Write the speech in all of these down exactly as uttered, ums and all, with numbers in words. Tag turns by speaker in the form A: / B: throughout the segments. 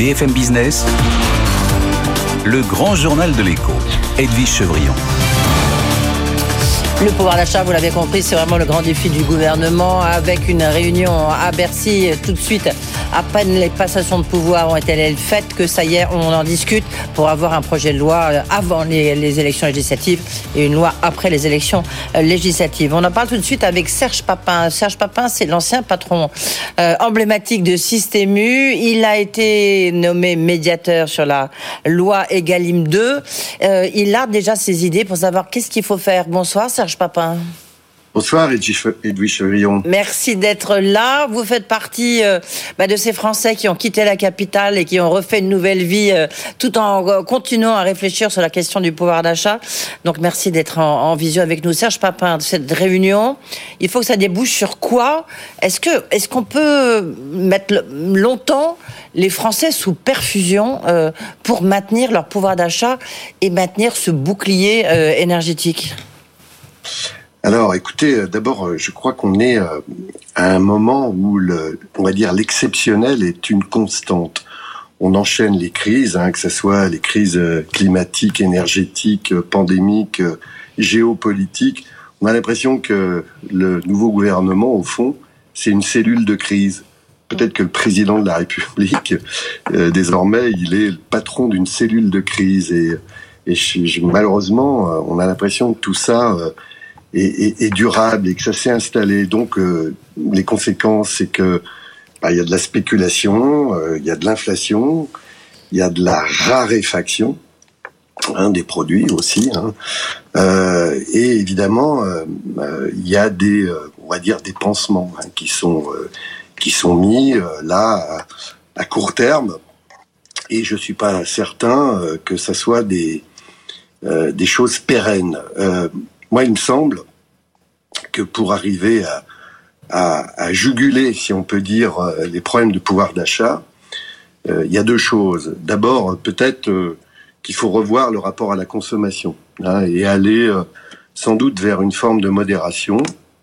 A: B F M Business, le grand journal de l'écho, Edwige Chevrillon.
B: Le pouvoir d'achat, vous l'avez compris, c'est vraiment le grand défi du gouvernement, avec une réunion à Bercy tout de suite. À peine les passations de pouvoir ont été faites que ça y est, on en discute pour avoir un projet de loi avant les, les élections législatives et une loi après les élections législatives. On en parle tout de suite avec Serge Papin. Serge Papin, c'est l'ancien patron euh, emblématique de Système U. Il a été nommé médiateur sur la loi Egalim deux. Euh, il a déjà ses idées pour savoir qu'est-ce qu'il faut faire. Bonsoir Serge Papin.
C: Bonsoir Edwige Chevrillon.
B: Merci d'être là. Vous faites partie euh, bah, de ces Français qui ont quitté la capitale et qui ont refait une nouvelle vie euh, tout en euh, continuant à réfléchir sur la question du pouvoir d'achat. Donc merci d'être en, en visio avec nous. Serge Papin, cette réunion, il faut que ça débouche sur quoi ? Est-ce que est-ce qu'on peut mettre longtemps les Français sous perfusion euh, pour maintenir leur pouvoir d'achat et maintenir ce bouclier euh, énergétique ?
C: Alors, écoutez, d'abord, je crois qu'on est à un moment où, le, on va dire, l'exceptionnel est une constante. On enchaîne les crises, hein, que ce soit les crises climatiques, énergétiques, pandémiques, géopolitiques. On a l'impression que le nouveau gouvernement, au fond, c'est une cellule de crise. Peut-être que le président de la République, euh, désormais, il est le patron d'une cellule de crise. Et, et je, malheureusement, on a l'impression que tout ça... Euh, Et, et, et durable et que ça s'est installé. Donc, euh, les conséquences, c'est que bah, il y a de la spéculation, euh, il y a de l'inflation, il y a de la raréfaction hein, des produits aussi, hein. Euh, et évidemment, euh, euh, il y a des, euh, on va dire, des pansements hein, qui sont euh, qui sont mis euh, là à, à court terme. Et je suis pas certain euh, que ça soit des euh, des choses pérennes. Euh, Moi, il me semble que pour arriver à, à, à juguler, si on peut dire, les problèmes de pouvoir d'achat, euh, il y a deux choses. D'abord, peut-être euh, qu'il faut revoir le rapport à la consommation hein, et aller euh, sans doute vers une forme de modération.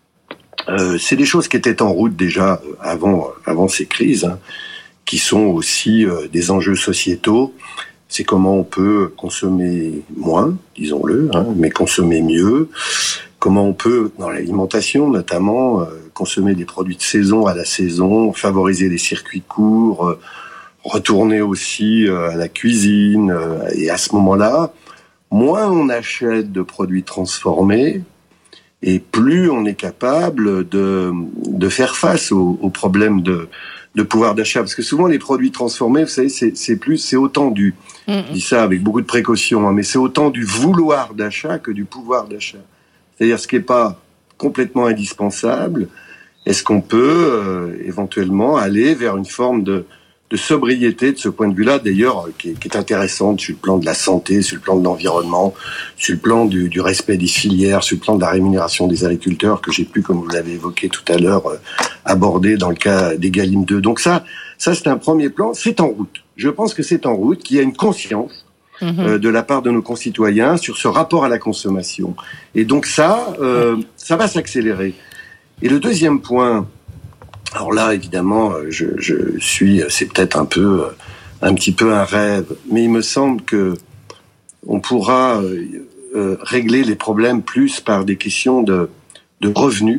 C: Euh, c'est des choses qui étaient en route déjà avant, avant ces crises, hein, qui sont aussi euh, des enjeux sociétaux. C'est comment on peut consommer moins, disons-le, hein, mais consommer mieux. Comment on peut, dans l'alimentation notamment, euh, consommer des produits de saison à la saison, favoriser les circuits courts, euh, retourner aussi euh, à la cuisine. Euh, et à ce moment-là, moins on achète de produits transformés, et plus on est capable de, de faire face aux, aux problèmes de... de pouvoir d'achat, parce que souvent les produits transformés, vous savez, c'est, c'est plus, c'est autant du, mmh. je dis ça avec beaucoup de précaution, hein, mais c'est autant du vouloir d'achat que du pouvoir d'achat. C'est-à-dire ce qui n'est pas complètement indispensable, est-ce qu'on peut euh, éventuellement aller vers une forme de, de sobriété de ce point de vue-là, d'ailleurs, qui est, qui est intéressante sur le plan de la santé, sur le plan de l'environnement, sur le plan du, du respect des filières, sur le plan de la rémunération des agriculteurs, que j'ai pu, comme vous l'avez évoqué tout à l'heure, euh, aborder dans le cas d'Egalim deux. Donc ça, ça c'est un premier plan, c'est en route. Je pense que c'est en route, qu'il y a une conscience mmh. euh, de la part de nos concitoyens sur ce rapport à la consommation. Et donc ça, euh, ça va s'accélérer. Et le deuxième point... Alors là, évidemment, je, je suis, c'est peut-être un peu, un petit peu un rêve, mais il me semble que on pourra euh, régler les problèmes plus par des questions de, de revenus,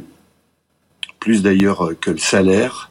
C: plus d'ailleurs que le salaire,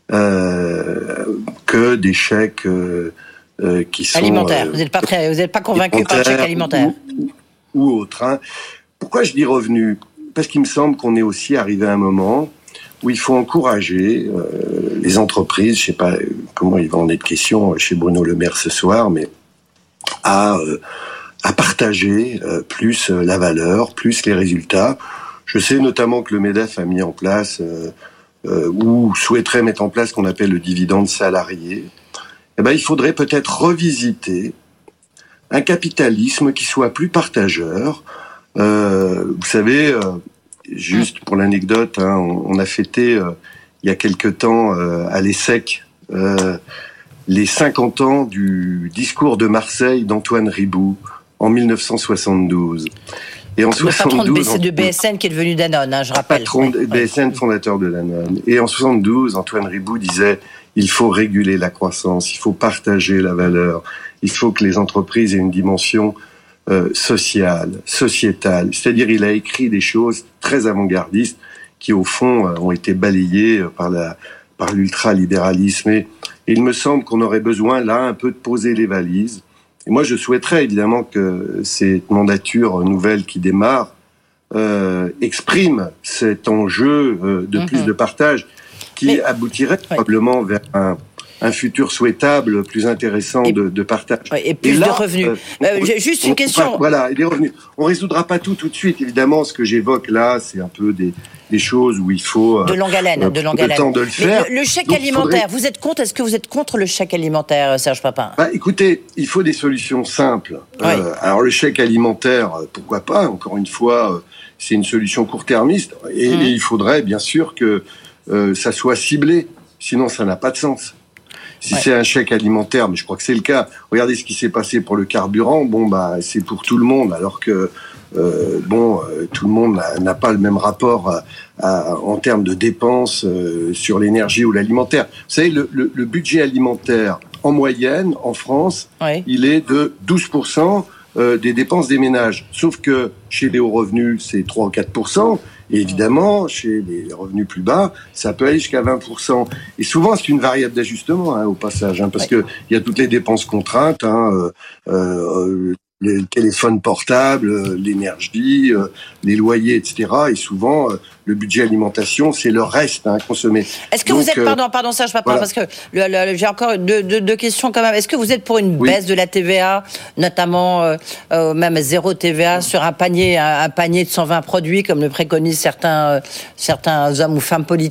C: euh, que des chèques euh, euh, qui sont
B: alimentaires. Euh, vous n'êtes pas très, vous n'êtes pas convaincu par le chèque alimentaire
C: ou, ou autre. Hein. Pourquoi je dis revenus ? Parce qu'il me semble qu'on est aussi arrivé à un moment où il faut encourager euh, les entreprises, je sais pas comment il va en être question chez Bruno Le Maire ce soir, mais à, euh, à partager euh, plus euh, la valeur, plus les résultats. Je sais notamment que le MEDEF a mis en place, euh, euh, ou souhaiterait mettre en place ce qu'on appelle le dividende salarié. Eh ben, il faudrait peut-être revisiter un capitalisme qui soit plus partageur. Euh, vous savez... Euh, Juste pour l'anecdote, hein, on, on a fêté euh, il y a quelque temps euh, à l'ESSEC euh, les cinquante ans du discours de Marseille d'Antoine Riboud en mille neuf cent soixante-douze. Et en soixante-douze,
B: le patron de B S N qui est devenu Danone, hein, je rappelle.
C: Patron de
B: oui,
C: B S N,
B: oui. fondateur
C: de Danone. Et en soixante-douze, Antoine Riboud disait il faut réguler la croissance, il faut partager la valeur, il faut que les entreprises aient une dimension euh, sociale, sociétale. C'est-à-dire, il a écrit des choses très avant-gardistes qui, au fond, ont été balayées par la par l'ultralibéralisme. Et, et il me semble qu'on aurait besoin, là, un peu de poser les valises. Et moi, je souhaiterais évidemment que cette mandature nouvelle qui démarre euh, exprime cet enjeu euh, de mm-hmm. plus de partage qui Mais, aboutirait ouais. probablement vers un, un futur souhaitable, plus intéressant et, de, de partage.
B: Et plus et là, de revenus. Euh, euh, on, juste une
C: on,
B: question.
C: On, voilà, les revenus. On ne résoudra pas tout tout de suite. Évidemment, ce que j'évoque là, c'est un peu des, des choses où il faut...
B: De longue haleine, euh, de longue haleine.
C: Le temps de le faire.
B: Le, le chèque Donc, alimentaire, faudrait... vous êtes contre, est-ce que vous êtes contre le chèque alimentaire, Serge Papin ?
C: Bah, écoutez, il faut des solutions simples.
B: Oui.
C: Euh, alors, le chèque alimentaire, pourquoi pas ? Encore une fois, c'est une solution court-termiste. Et, mmh. et il faudrait, bien sûr, que euh, ça soit ciblé. Sinon, ça n'a pas de sens. Si ouais. c'est un chèque alimentaire, mais je crois que c'est le cas. Regardez ce qui s'est passé pour le carburant. Bon, bah, c'est pour tout le monde, alors que euh, bon, euh, tout le monde n'a, n'a pas le même rapport à, à, en termes de dépenses euh, sur l'énergie ou l'alimentaire. Vous savez, le, le, le budget alimentaire en moyenne en France, ouais. il est de douze pour cent des dépenses des ménages. Sauf que chez les hauts revenus, c'est trois ou quatre pour cent. Et évidemment, chez les revenus plus bas, ça peut aller jusqu'à vingt pour cent. Et souvent, c'est une variable d'ajustement, hein, au passage, hein, parce ouais. que il y a toutes les dépenses contraintes, hein, euh, euh, les téléphones portables, l'énergie, euh, les loyers, et cetera. Et souvent, euh, le budget alimentation, c'est le reste hein, consommé.
B: Est-ce que Donc, vous êtes, pardon, pardon, Serge Papin, voilà. parce que le, le, j'ai encore deux, deux, deux questions quand même. Est-ce que vous êtes pour une oui. baisse de la T V A, notamment euh, euh, même zéro T V A sur un panier, un, un panier de cent vingt produits, comme le préconisent certains, euh, certains hommes ou femmes politiques ?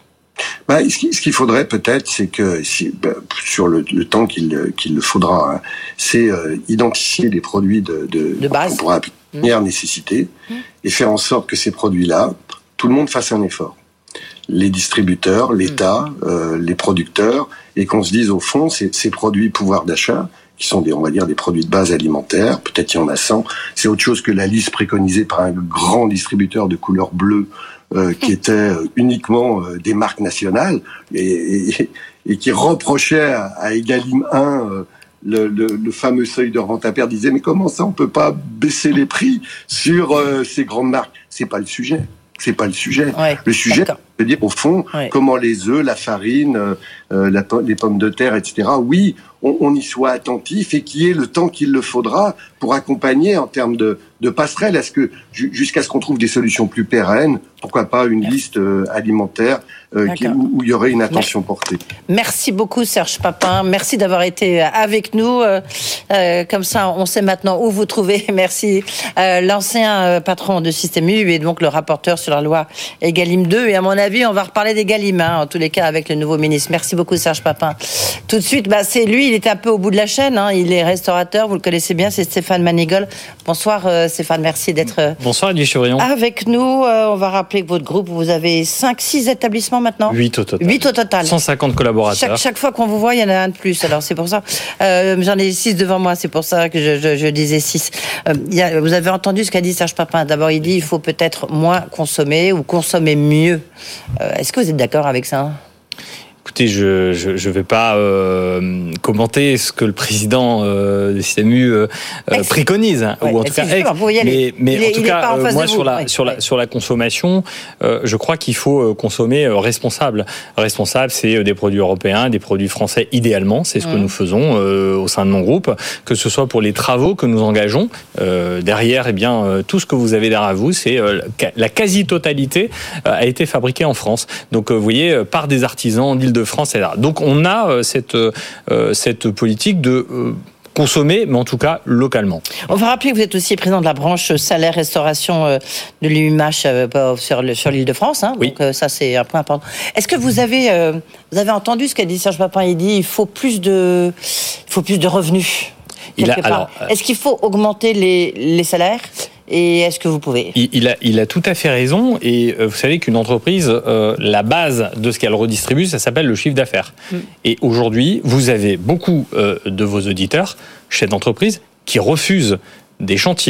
C: Bah, ce qu'il faudrait peut-être, c'est que si, bah, sur le, le temps qu'il, qu'il le faudra, hein, c'est euh, identifier les produits de, de,
B: de base,
C: qu'on pourra appeler de première mmh. nécessité, mmh. et faire en sorte que ces produits-là, tout le monde fasse un effort. Les distributeurs, l'État, mmh. euh, les producteurs, et qu'on se dise au fond, ces, ces produits pouvoir d'achat, qui sont des, on va dire, des produits de base alimentaire, peut-être il y en a cent, c'est autre chose que la liste préconisée par un grand distributeur de couleur bleue, Euh, qui étaient euh, uniquement euh, des marques nationales et, et, et qui reprochaient à, à Egalim un euh, le, le, le fameux seuil de rente à perte, disait mais comment ça on peut pas baisser les prix sur euh, ces grandes marques ? C'est pas le sujet. C'est pas le sujet.
B: Ouais,
C: le sujet, c'est de dire au fond
B: ouais.
C: comment les œufs, la farine, euh, la, les pommes de terre, et cetera. Oui, on, on y soit attentif et qu'il y ait le temps qu'il le faudra pour accompagner en termes de, de passerelle. Est-ce que jusqu'à ce qu'on trouve des solutions plus pérennes, pourquoi pas une Merci. liste euh, alimentaire euh, qui, où, où il y aurait une attention
B: Merci.
C: portée.
B: Merci beaucoup Serge Papin. Merci d'avoir été avec nous. Euh, euh, comme ça, on sait maintenant où vous trouvez. Merci. Euh, l'ancien patron de Système U et donc le rapporteur sur la loi Egalim deux. Et à mon avis, on va reparler d'Egalim, hein, en tous les cas, avec le nouveau ministre. Merci beaucoup Serge Papin. Tout de suite, bah, c'est lui, il est un peu au bout de la chaîne. Hein, il est restaurateur, vous le connaissez bien, c'est Stéphane Manigol. Bonsoir euh, Stéphane, merci d'être
D: Bonsoir, Edwige Chevrillon.
B: Avec nous. Euh, on va rappeler que votre groupe, vous avez cinq six établissements maintenant ?
D: huit au total.
B: huit au total.
D: cent cinquante collaborateurs.
B: Chaque, chaque fois qu'on vous voit, il y en a un de plus. Alors c'est pour ça. Euh, j'en ai six devant moi, c'est pour ça que je, je, je disais six. Euh, y a, vous avez entendu ce qu'a dit Serge Papin. D'abord, il dit il faut peut-être moins consommer ou consommer mieux. Euh, est-ce que vous êtes d'accord avec ça ?
D: Écoutez, je je, je vais pas euh, commenter ce que le président euh, du Système U euh, préconise, hein,
B: ouais,
D: ou en tout cas ex, mais, mais
B: il est,
D: en tout cas,
B: en
D: euh, moi sur la
B: ouais,
D: sur
B: ouais.
D: la sur la consommation, euh, je crois qu'il faut consommer euh, responsable. Responsable, c'est des produits européens, des produits français idéalement, c'est ce mmh. que nous faisons euh, au sein de mon groupe, que ce soit pour les travaux que nous engageons euh, derrière, eh bien euh, tout ce que vous avez derrière vous, c'est euh, la quasi-totalité euh, a été fabriquée en France. Donc euh, vous voyez, euh, par des artisans de France, et cetera. Donc on a euh, cette, euh, cette politique de euh, consommer, mais en tout cas localement.
B: On va rappeler que vous êtes aussi président de la branche salaire-restauration euh, de l'U M H euh, sur, le, sur l'Île-de-France. Hein,
D: oui.
B: Donc euh, ça, c'est un point important. Est-ce que vous avez, euh, vous avez entendu ce qu'a dit Serge Papin ? Il dit il faut plus de, il faut plus de revenus.
D: Il a, alors,
B: Est-ce qu'il faut augmenter les, les salaires ? Et est-ce que vous pouvez ?
D: il, il, a, il a tout à fait raison. Et euh, vous savez qu'une entreprise, euh, la base de ce qu'elle redistribue, ça s'appelle le chiffre d'affaires. Mm. Et aujourd'hui, vous avez beaucoup euh, de vos auditeurs, chefs d'entreprise, qui refusent des chantiers,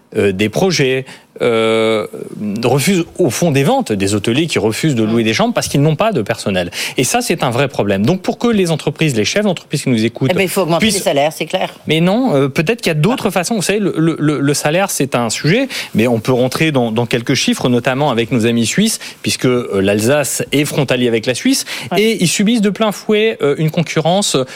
D: euh, des projets, euh, refusent au fond des ventes, des hôteliers qui refusent de louer des chambres parce qu'ils n'ont pas de personnel. Et ça, c'est un vrai problème. Donc pour que les entreprises, les chefs d'entreprise qui nous écoutent...
B: Eh ben, il faut augmenter puissent... les salaires, c'est clair.
D: Mais non, euh, peut-être qu'il y a d'autres ah. façons. Vous savez, le, le, le salaire, c'est un sujet, mais on peut rentrer dans, dans quelques chiffres, notamment avec nos amis suisses, puisque euh, l'Alsace est frontalier avec la Suisse, ouais. et ils subissent de plein fouet euh, une concurrence euh,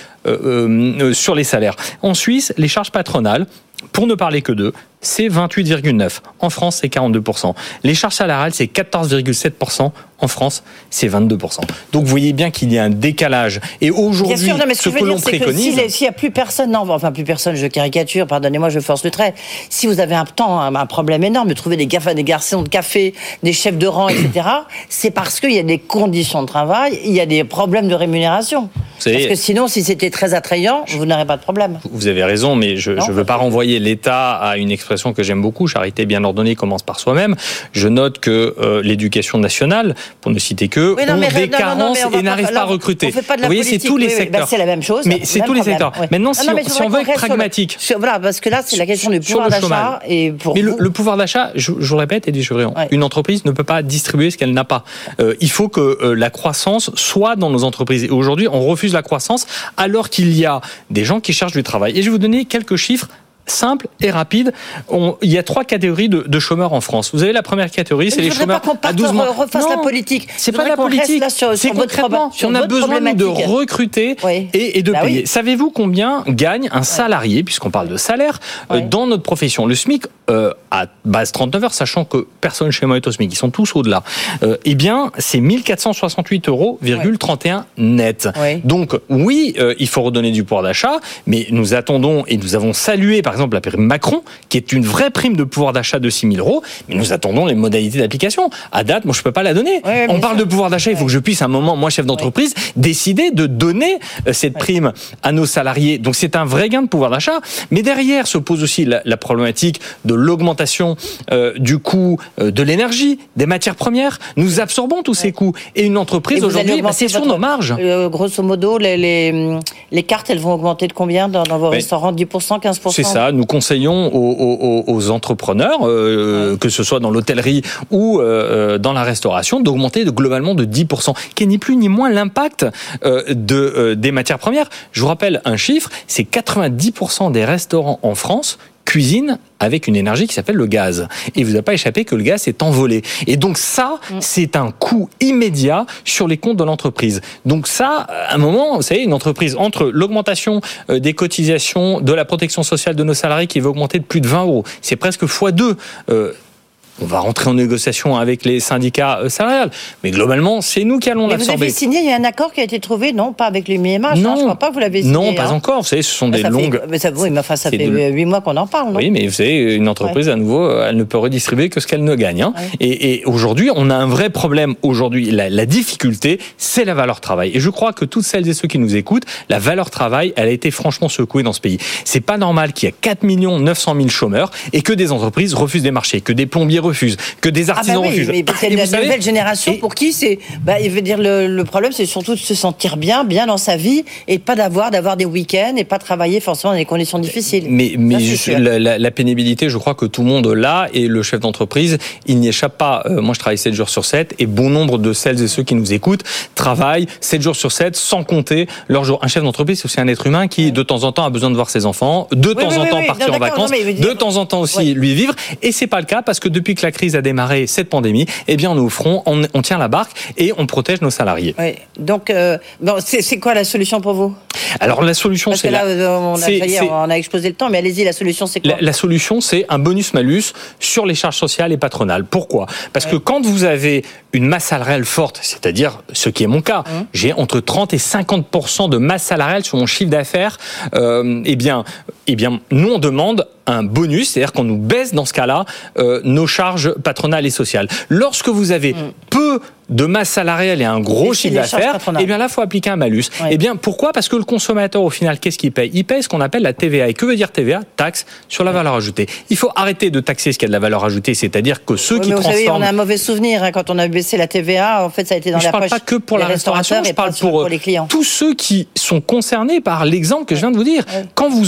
D: euh, sur les salaires. En Suisse, les charges patronales, pour ne parler que d'eux, c'est vingt-huit virgule neuf. En France, c'est quarante-deux pour cent. Les charges salariales, c'est quatorze virgule sept pour cent. En France, c'est vingt-deux pour cent. Donc, vous voyez bien qu'il y a un décalage. Et aujourd'hui,
B: sûr, non, mais
D: ce,
B: ce
D: que,
B: que
D: que l'on
B: dire,
D: préconise...
B: Que s'il n'y a plus personne, non, enfin plus personne, je caricature, pardonnez-moi, je force le trait. Si vous avez un temps, un, un problème énorme de trouver des, gars, des garçons de café, des chefs de rang, et cetera, c'est parce qu'il y a des conditions de travail, il y a des problèmes de rémunération. Savez, parce que sinon, si c'était très attrayant, vous n'aurez pas de problème.
D: Vous avez raison, mais je ne veux pas renvoyer l'État à une expression que j'aime beaucoup, charité bien ordonnée commence par soi-même. Je note que euh, l'éducation nationale, pour ne citer que, oui, non, ont mais, des non, carences non, non, et n'arrivent pas, pas à recruter.
B: On fait pas de la
D: Vous voyez,
B: politique,
D: c'est tous les
B: oui,
D: secteurs.
B: Oui, bah, c'est la même chose.
D: Mais c'est tous
B: problème,
D: les secteurs.
B: Oui.
D: Maintenant, si,
B: non,
D: on, si on veut être pragmatique...
B: Sur, voilà, parce que là, c'est la question du pouvoir d'achat. Et pour
D: mais
B: vous...
D: le, le pouvoir d'achat, je, je vous le répète, Edwige Chevrillon, ouais. une entreprise ne peut pas distribuer ce qu'elle n'a pas. Euh, il faut que euh, la croissance soit dans nos entreprises. Et aujourd'hui, on refuse la croissance alors qu'il y a des gens qui cherchent du travail. Et je vais vous donner quelques chiffres simple et rapide. On, il y a trois catégories de, de chômeurs en France. Vous avez la première catégorie, c'est les chômeurs
B: pas qu'on
D: à douze mois.
B: Refasse non, la politique.
D: C'est pas la politique.
B: Sur,
D: c'est
B: sur
D: concrètement.
B: Votre,
D: on a besoin de recruter
B: oui.
D: et, et de
B: bah
D: payer.
B: Oui.
D: Savez-vous combien gagne un salarié, ouais. puisqu'on parle de salaire, ouais. euh, dans notre profession? Le SMIC euh, à base trente-neuf heures, sachant que personne chez moi est au SMIC, ils sont tous au-delà. Euh, eh bien, c'est mille quatre cent soixante-huit euros virgule trente et un ouais. net. Ouais. Donc, oui, euh, il faut redonner du pouvoir d'achat, mais nous attendons et nous avons salué, par exemple, la prime Macron, qui est une vraie prime de pouvoir d'achat de six mille euros, mais nous attendons les modalités d'application. À date, moi, je peux pas la donner. Ouais, On parle sûr. de pouvoir d'achat, il faut ouais. que je puisse, à un moment, moi, chef d'entreprise, ouais. décider de donner cette ouais. prime à nos salariés. Donc, c'est un vrai gain de pouvoir d'achat. Mais derrière se pose aussi la, la problématique de l'augmentation euh, du coût euh, de l'énergie, des matières premières. Nous absorbons tous ouais. ces coûts. Et une entreprise, aujourd'hui, bah, c'est sur nos marges.
B: Euh, grosso modo, les, les, les cartes, elles vont augmenter de combien dans, dans vos ouais. restaurants? dix pour cent, quinze pour cent?
D: C'est ça. Nous conseillons aux, aux, aux entrepreneurs, euh, ouais. que ce soit dans l'hôtellerie ou euh, dans la restauration, d'augmenter de, globalement de dix pour cent, qui est ni plus ni moins l'impact euh, de, euh, des matières premières. Je vous rappelle un chiffre, c'est quatre-vingt-dix pour cent des restaurants en France cuisine avec une énergie qui s'appelle le gaz. Et il vous a pas échappé que le gaz s'est envolé. Et donc ça, mmh. c'est un coût immédiat sur les comptes de l'entreprise. Donc ça, à un moment, vous savez, une entreprise, entre l'augmentation des cotisations, de la protection sociale de nos salariés qui va augmenter de plus de vingt euros, c'est presque fois deux. Euh, On va rentrer en négociation avec les syndicats salariales. Mais globalement, c'est nous qui allons
B: mais
D: l'absorber.
B: Vous avez signé, il y a un accord qui a été trouvé, non? Pas avec l'U M H, non, hein, je crois pas que vous l'avez signé.
D: Non, pas
B: hein.
D: encore. Vous savez, ce sont des
B: ça
D: longues...
B: Fait, mais ça, oui, mais enfin, ça fait huit de... mois qu'on en parle, non?
D: Oui, mais vous savez, une entreprise, ouais. à nouveau, elle ne peut redistribuer que ce qu'elle ne gagne. Hein. Ouais. Et, et aujourd'hui, on a un vrai problème. Aujourd'hui, la, la difficulté, c'est la valeur travail. Et je crois que toutes celles et ceux qui nous écoutent, la valeur travail, elle a été franchement secouée dans ce pays. C'est pas normal qu'il y ait quatre millions neuf cent mille chômeurs et que des entreprises refusent des marchés, que des plombiers refusent, que des artisans
B: ah bah oui,
D: refusent.
B: Mais c'est la savez, nouvelle génération et... pour qui c'est, bah, il veut dire le, le problème, c'est surtout de se sentir bien, bien dans sa vie et pas d'avoir, d'avoir des week-ends et pas travailler forcément dans des conditions difficiles.
D: Mais, mais Ça, je, la, la, la pénibilité, je crois que tout le monde l'a et le chef d'entreprise, il n'y échappe pas. Euh, moi, je travaille sept jours sur sept et bon nombre de celles et ceux qui nous écoutent travaillent sept jours sur sept sans compter leurs jours. Un chef d'entreprise, c'est aussi un être humain qui, de temps en temps, a besoin de voir ses enfants, de oui, temps oui, en oui, temps oui, partir non, en vacances, non, dire... de temps en temps aussi oui. lui vivre. Et c'est pas le cas parce que depuis que la crise a démarré, cette pandémie, eh bien, nous offrons, on, on tient la barque et on protège nos salariés.
B: Oui. Donc, euh, bon, c'est, c'est quoi la solution pour vous?
D: Alors, la solution,
B: Parce
D: c'est
B: que là,
D: la...
B: on a,
D: c'est,
B: ça y est,
D: c'est...
B: on a explosé le temps, mais allez-y, la solution, c'est quoi?
D: La, la solution, c'est un bonus-malus sur les charges sociales et patronales. Pourquoi? Parce oui. que quand vous avez une masse salariale forte, c'est-à-dire ce qui est mon cas, mmh. j'ai entre trente et cinquante pour cent de masse salariale sur mon chiffre d'affaires, euh, eh bien, eh bien, nous, on demande un bonus, c'est-à-dire qu'on nous baisse dans ce cas-là euh, nos charges patronales et sociales. Lorsque vous avez mmh. peu de masse salariale et un gros et chiffre d'affaires, eh bien là, il faut appliquer un malus. Ouais. Eh bien, pourquoi? Parce que le consommateur, au final, qu'est-ce qu'il paye? Il paye ce qu'on appelle la T V A. Et que veut dire T V A? Taxe sur la ouais. valeur ajoutée. Il faut arrêter de taxer ce qui a de la valeur ajoutée, c'est-à-dire que ceux
B: ouais,
D: qui
B: mais vous
D: transforment...
B: savez, on a un mauvais souvenir hein, quand on a baissé la T V A. En fait, ça a été dans
D: mais
B: la poche.
D: Je ne parle pas que pour la restauration, je parle pour,
B: pour les clients.
D: Tous ceux qui sont concernés par l'exemple que je viens de vous dire. Ouais. Quand vous embauchez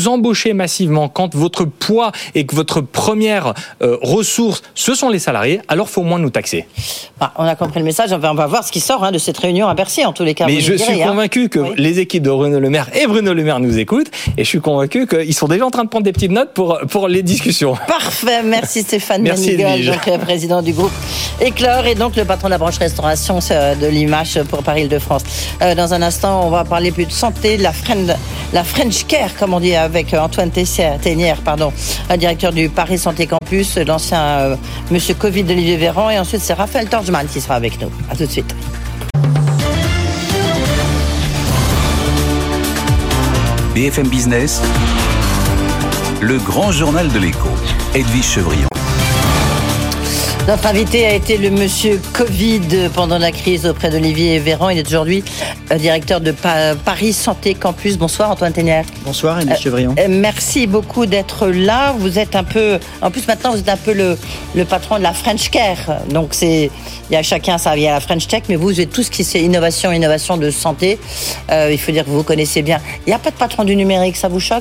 D: embauchez massivement, quand votre poids et que votre première euh, ressource, ce sont les salariés, alors il faut moins nous taxer.
B: Bah, on a compris le message. On va, on va voir ce qui sort hein, de cette réunion à Bercy, en tous les cas.
D: Mais je
B: direz,
D: suis convaincu hein. que oui. les équipes de Bruno Le Maire et Bruno Le Maire nous écoutent, et je suis convaincu qu'ils sont déjà en train de prendre des petites notes pour, pour les discussions.
B: Parfait, merci Stéphane
D: Merci
B: Manigol, donc, président du groupe Éclore, et donc le patron de la branche restauration de l'I M H pour Paris-Île-de-France. Euh, dans un instant, on va parler plus de santé, de la, friend, la French Care, comme on dit, avec Antoine Tessière, Ténière, pardon, directeur du Paris Santé Campus, l'ancien euh, monsieur Covid d'Olivier Véran, et ensuite c'est Raphaël Torgeman qui sera avec nous. À tout de suite.
A: B F M Business, le grand journal de l'écho, Edwige Chevrillon.
B: Notre invité a été le monsieur Covid pendant la crise auprès d'Olivier Véran. Il est aujourd'hui directeur de Paris Santé Campus. Bonsoir Antoine Ténière.
E: Bonsoir Edwige Chevrillon.
B: Euh, merci beaucoup d'être là. Vous êtes un peu, en plus maintenant vous êtes un peu le, le patron de la French Care. Donc c'est, il y a chacun ça, il y a la French Tech, mais vous, vous êtes tout ce qui c'est innovation, innovation de santé. Euh, il faut dire que vous vous connaissez bien. Il n'y a pas de patron du numérique, ça vous choque ?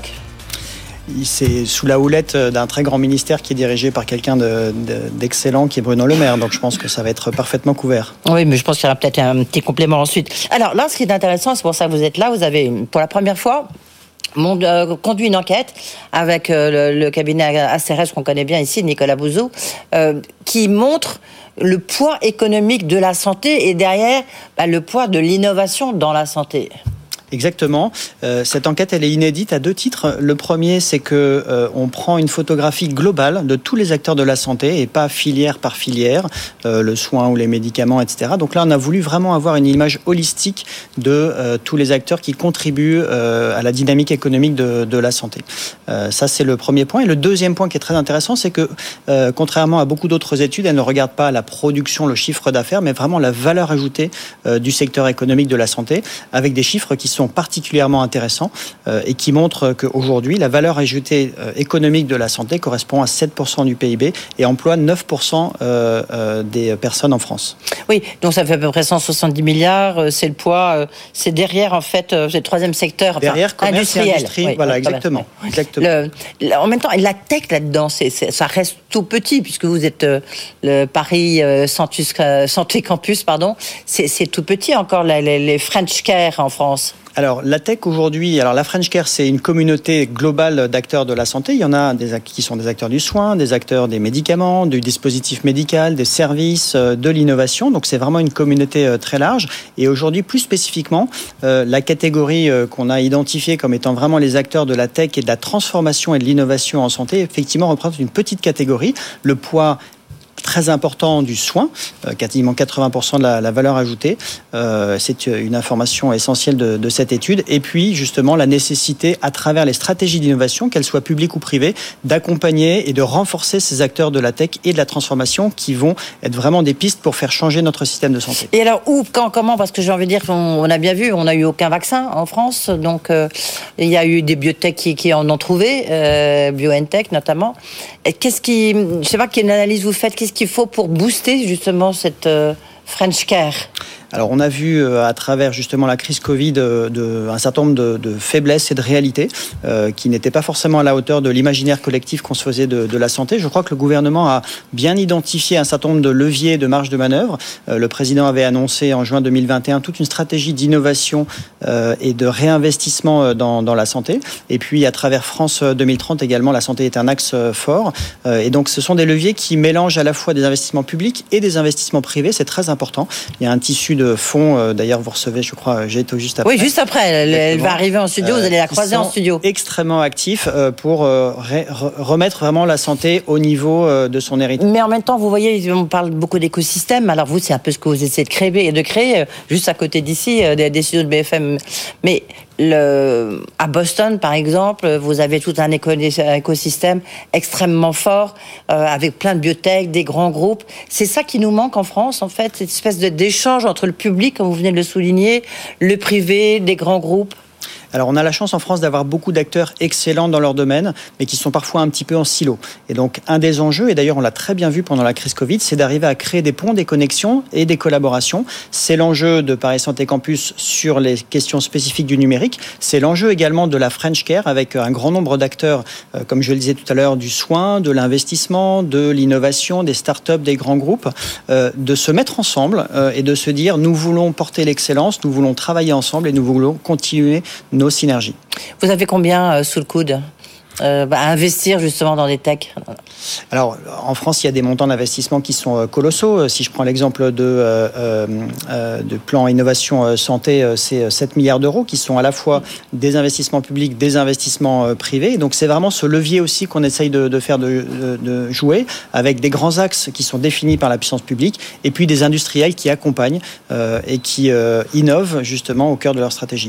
E: C'est sous la houlette d'un très grand ministère qui est dirigé par quelqu'un de, de, d'excellent qui est Bruno Le Maire. Donc je pense que ça va être parfaitement couvert.
B: Oui, mais je pense qu'il y aura peut-être un petit complément ensuite. Alors là, ce qui est intéressant, c'est pour ça que vous êtes là. Vous avez, pour la première fois, mon, euh, conduit une enquête avec euh, le, le cabinet A C R S qu'on connaît bien ici, Nicolas Bouzou, euh, qui montre le poids économique de la santé et derrière bah, le poids de l'innovation dans la santé.
E: Exactement. Euh, cette enquête, elle est inédite à deux titres. Le premier, c'est que euh, on prend une photographie globale de tous les acteurs de la santé et pas filière par filière, euh, le soin ou les médicaments, et cetera. Donc là, on a voulu vraiment avoir une image holistique de euh, tous les acteurs qui contribuent euh, à la dynamique économique de, de la santé. Euh, ça, c'est le premier point. Et le deuxième point qui est très intéressant, c'est que euh, contrairement à beaucoup d'autres études, elle ne regarde pas la production, le chiffre d'affaires, mais vraiment la valeur ajoutée euh, du secteur économique de la santé, avec des chiffres qui sont particulièrement intéressants euh, et qui montrent qu'aujourd'hui, la valeur ajoutée euh, économique de la santé correspond à sept pour cent du P I B et emploie neuf pour cent euh, euh, des personnes en France.
B: Oui, donc ça fait à peu près cent soixante-dix milliards, euh, c'est le poids, euh, c'est derrière en fait, euh, c'est le troisième secteur,
E: derrière
B: enfin,
E: commerce
B: industriel.
E: Et industrie,
B: oui,
E: voilà,
B: oui,
E: exactement.
B: Oui.
E: exactement.
B: Le, le, en même temps, la tech là-dedans, c'est, c'est, ça reste tout petit puisque vous êtes euh, le Paris euh, Santus, euh, Santé Campus, pardon, c'est, c'est tout petit encore les, les, les French Care en France.
E: Alors, la tech aujourd'hui, alors la French Care, c'est une communauté globale d'acteurs de la santé. Il y en a des qui sont des acteurs du soin, des acteurs des médicaments, du dispositif médical, des services, de l'innovation. Donc, c'est vraiment une communauté très large. Et aujourd'hui, plus spécifiquement, euh, la catégorie euh, qu'on a identifiée comme étant vraiment les acteurs de la tech et de la transformation et de l'innovation en santé, effectivement, représente une petite catégorie. Le poids très important du soin, euh, quasiment quatre-vingts pour cent de la, la valeur ajoutée. Euh, c'est une information essentielle de, de cette étude. Et puis, justement, la nécessité, à travers les stratégies d'innovation, qu'elles soient publiques ou privées, d'accompagner et de renforcer ces acteurs de la tech et de la transformation qui vont être vraiment des pistes pour faire changer notre système de santé.
B: Et alors, où, quand, comment? Parce que j'ai envie de dire qu'on on a bien vu, on n'a eu aucun vaccin en France. Donc, euh, il y a eu des biotech qui, qui en ont trouvé, euh, BioNTech notamment. Et qu'est-ce qui, je ne sais pas quelle analyse vous faites, qu'est-ce qu'il faut pour booster justement cette euh, French Care?
E: Alors, on a vu euh, à travers justement la crise Covid euh, de, un certain nombre de, de faiblesses et de réalités euh, qui n'étaient pas forcément à la hauteur de l'imaginaire collectif qu'on se faisait de, de la santé. Je crois que le gouvernement a bien identifié un certain nombre de leviers de marge de manœuvre. Euh, le président avait annoncé en juin deux mille vingt et un toute une stratégie d'innovation euh, et de réinvestissement dans, dans la santé. Et puis, à travers France deux mille trente également, la santé est un axe fort. Euh, et donc, ce sont des leviers qui mélangent à la fois des investissements publics et des investissements privés. C'est très important. Il y a un tissu de fonds. D'ailleurs, vous recevez, je crois, Géto juste après.
B: Oui, juste après. Elle, elle va arriver en studio. Euh, vous allez la croiser en studio.
E: Extrêmement actifs pour re- remettre vraiment la santé au niveau de son héritage.
B: Mais en même temps, vous voyez, on parle beaucoup d'écosystème. Alors vous, c'est un peu ce que vous essayez de créer, de créer juste à côté d'ici, des, des studios de B F M. Mais le, à Boston, par exemple, vous avez tout un écosystème extrêmement fort, euh, avec plein de biotech, des grands groupes. C'est ça qui nous manque en France, en fait, cette espèce de, d'échange entre le public, comme vous venez de le souligner, le privé, des grands groupes.
E: Alors on a la chance en France d'avoir beaucoup d'acteurs excellents dans leur domaine, mais qui sont parfois un petit peu en silo. Et donc un des enjeux, et d'ailleurs on l'a très bien vu pendant la crise Covid, c'est d'arriver à créer des ponts, des connexions et des collaborations. C'est l'enjeu de Paris Santé Campus sur les questions spécifiques du numérique. C'est l'enjeu également de la French Care avec un grand nombre d'acteurs, euh, comme je le disais tout à l'heure, du soin, de l'investissement, de l'innovation, des startups, des grands groupes, euh, de se mettre ensemble euh, et de se dire nous voulons porter l'excellence, nous voulons travailler ensemble et nous voulons continuer nos synergies.
B: Vous avez combien euh, sous le coude euh, bah, à investir justement dans des techs?
E: Alors, en France, il y a des montants d'investissement qui sont colossaux. Si je prends l'exemple de, euh, euh, de plan innovation santé, c'est sept milliards d'euros qui sont à la fois des investissements publics, des investissements privés. Donc, c'est vraiment ce levier aussi qu'on essaye de, de faire, de, de, de jouer avec des grands axes qui sont définis par la puissance publique et puis des industriels qui accompagnent euh, et qui euh, innovent justement au cœur de leur stratégie.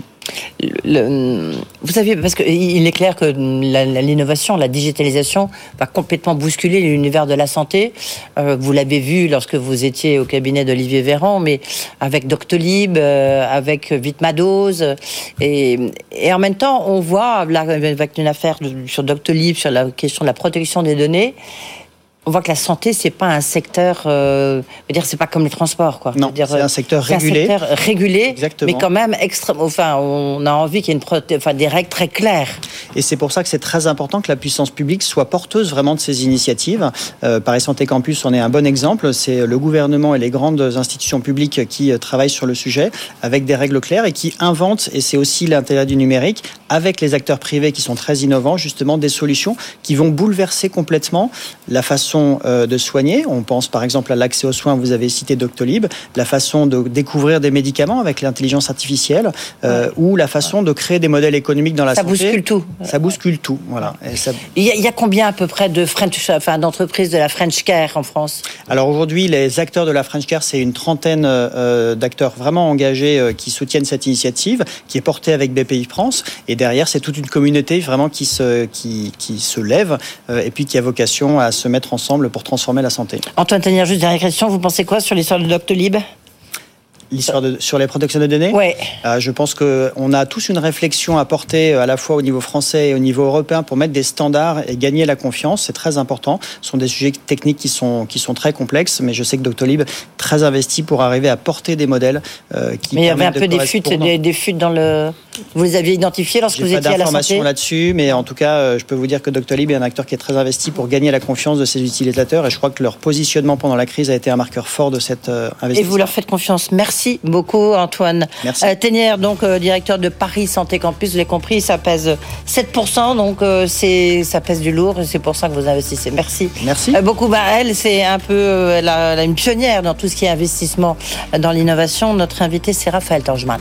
B: Le, vous savez, parce qu'il est clair que la, l'innovation, la digitalisation va complètement bousculer l'univers de la santé. Euh, vous l'avez vu lorsque vous étiez au cabinet d'Olivier Véran, mais avec Doctolib, euh, avec Vitmados, et, et en même temps, on voit là, avec une affaire sur Doctolib, sur la question de la protection des données. On voit que la santé, c'est pas un secteur, euh, je veux dire, c'est pas comme les transports, quoi.
E: Non,
B: dire,
E: c'est un secteur régulé.
B: C'est un secteur régulé,
E: exactement.
B: Mais quand même extrêmement. Enfin, on a envie qu'il y ait une proté- enfin, des règles très claires.
E: Et c'est pour ça que c'est très important que la puissance publique soit porteuse vraiment de ces initiatives. Euh, Paris Santé Campus en est un bon exemple. C'est le gouvernement et les grandes institutions publiques qui travaillent sur le sujet avec des règles claires et qui inventent, et c'est aussi l'intérêt du numérique, avec les acteurs privés qui sont très innovants, justement des solutions qui vont bouleverser complètement la façon de soigner. On pense par exemple à l'accès aux soins, vous avez cité Doctolib, la façon de découvrir des médicaments avec l'intelligence artificielle, euh, ou la façon de créer des modèles économiques dans la
B: ça
E: santé.
B: Ça bouscule tout.
E: Ça bouscule tout, voilà. Et ça...
B: il, y a, il y a combien à peu près de French, enfin, d'entreprises de la French Care en France?
E: Alors aujourd'hui, les acteurs de la French Care, c'est une trentaine euh, d'acteurs vraiment engagés euh, qui soutiennent cette initiative, qui est portée avec B P I France. Et derrière, c'est toute une communauté vraiment qui se, qui, qui se lève euh, et puis qui a vocation à se mettre ensemble pour transformer la santé.
B: Antoine Tanière, juste dernière question, vous pensez quoi sur l'histoire de Doctolib ?
E: L'histoire de, sur les protections de données ?
B: Oui.
E: Euh, je pense qu'on a tous une réflexion à porter à la fois au niveau français et au niveau européen pour mettre des standards et gagner la confiance. C'est très important. Ce sont des sujets techniques qui sont, qui sont très complexes, mais je sais que Doctolib est très investi pour arriver à porter des modèles euh, qui...
B: Mais il y avait un peu des fuites, des, des fuites dans le... Vous les aviez identifiés lorsque
E: J'ai
B: vous
E: pas
B: étiez à la santé ?
E: d'informations là-dessus, mais en tout cas, euh, je peux vous dire que Doctolib est un acteur qui est très investi pour gagner la confiance de ses utilisateurs et je crois que leur positionnement pendant la crise a été un marqueur fort de cet euh, investissement.
B: Et vous leur faites confiance. Merci beaucoup, Antoine.
E: Merci.
B: Euh, Tanière, donc euh, directeur de Paris Santé Campus, vous l'avez compris, ça pèse sept pour cent, donc euh, c'est, ça pèse du lourd et c'est pour ça que vous investissez. Merci.
E: Merci.
B: Euh, beaucoup, bah, elle, c'est un peu euh, la, la, une pionnière dans tout ce qui est investissement dans l'innovation. Notre invité, c'est Raphaël Torgman.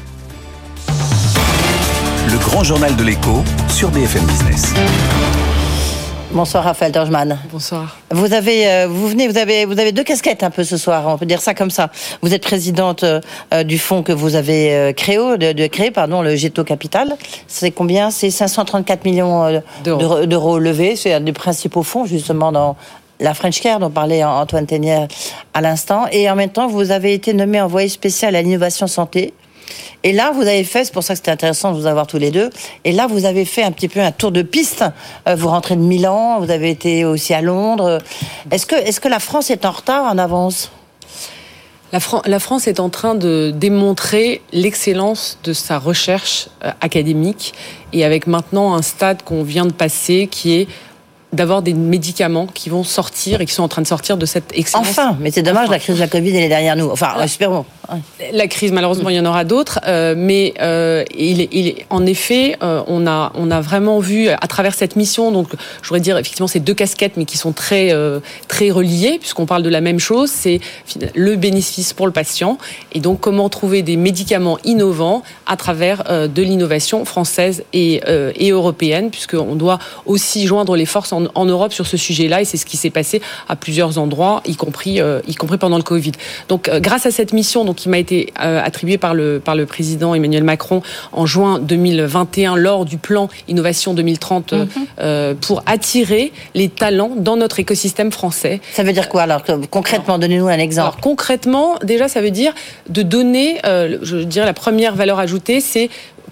A: Le grand journal de l'écho sur B F M Business.
B: Bonsoir Raphaël Torgman.
F: Bonsoir.
B: Vous avez, euh, vous venez, vous avez, vous avez deux casquettes un peu ce soir. On peut dire ça comme ça. Vous êtes présidente euh, du fonds que vous avez euh, créé, de, de créer, pardon, le Getto Capital. C'est combien ? C'est cinq cent trente-quatre millions euh, d'euros. d'euros levés. C'est un des principaux fonds justement dans la French Care dont parlait Antoine Tanière à l'instant. Et en même temps, vous avez été nommé envoyé spécial à l'innovation santé. Et là, vous avez fait, c'est pour ça que c'était intéressant de vous avoir tous les deux, et là, vous avez fait un petit peu un tour de piste. Vous rentrez de Milan, vous avez été aussi à Londres. Est-ce que, est-ce que la France est en retard, en avance ?
F: La, Fran- la France est en train de démontrer l'excellence de sa recherche euh, académique, et avec maintenant un stade qu'on vient de passer, qui est d'avoir des médicaments qui vont sortir et qui sont en train de sortir de cette excellence.
B: Enfin, mais c'est dommage, enfin. La crise de la Covid, elle est derrière nous. Enfin,
F: Alors,
B: espérons.
F: La crise, malheureusement, il y en aura d'autres, euh, mais euh, il, est, il est, en effet, euh, on a, on a vraiment vu à travers cette mission. Donc, je voudrais dire effectivement ces deux casquettes, mais qui sont très, euh, très reliées, puisqu'on parle de la même chose. C'est le bénéfice pour le patient, et donc comment trouver des médicaments innovants à travers euh, de l'innovation française et, euh, et européenne, puisqu'on doit aussi joindre les forces en, en Europe sur ce sujet-là, et c'est ce qui s'est passé à plusieurs endroits, y compris, euh, y compris pendant le Covid. Donc, euh, grâce à cette mission, donc qui m'a été euh, attribuée par le par le président Emmanuel Macron en juin deux mille vingt et un lors du plan Innovation deux mille trente, mm-hmm. euh, pour attirer les talents dans notre écosystème français.
B: Ça veut dire quoi alors concrètement? Donnez-nous un exemple.
F: Alors, concrètement, déjà, ça veut dire de donner, euh, je dirais, la première valeur ajoutée, c'est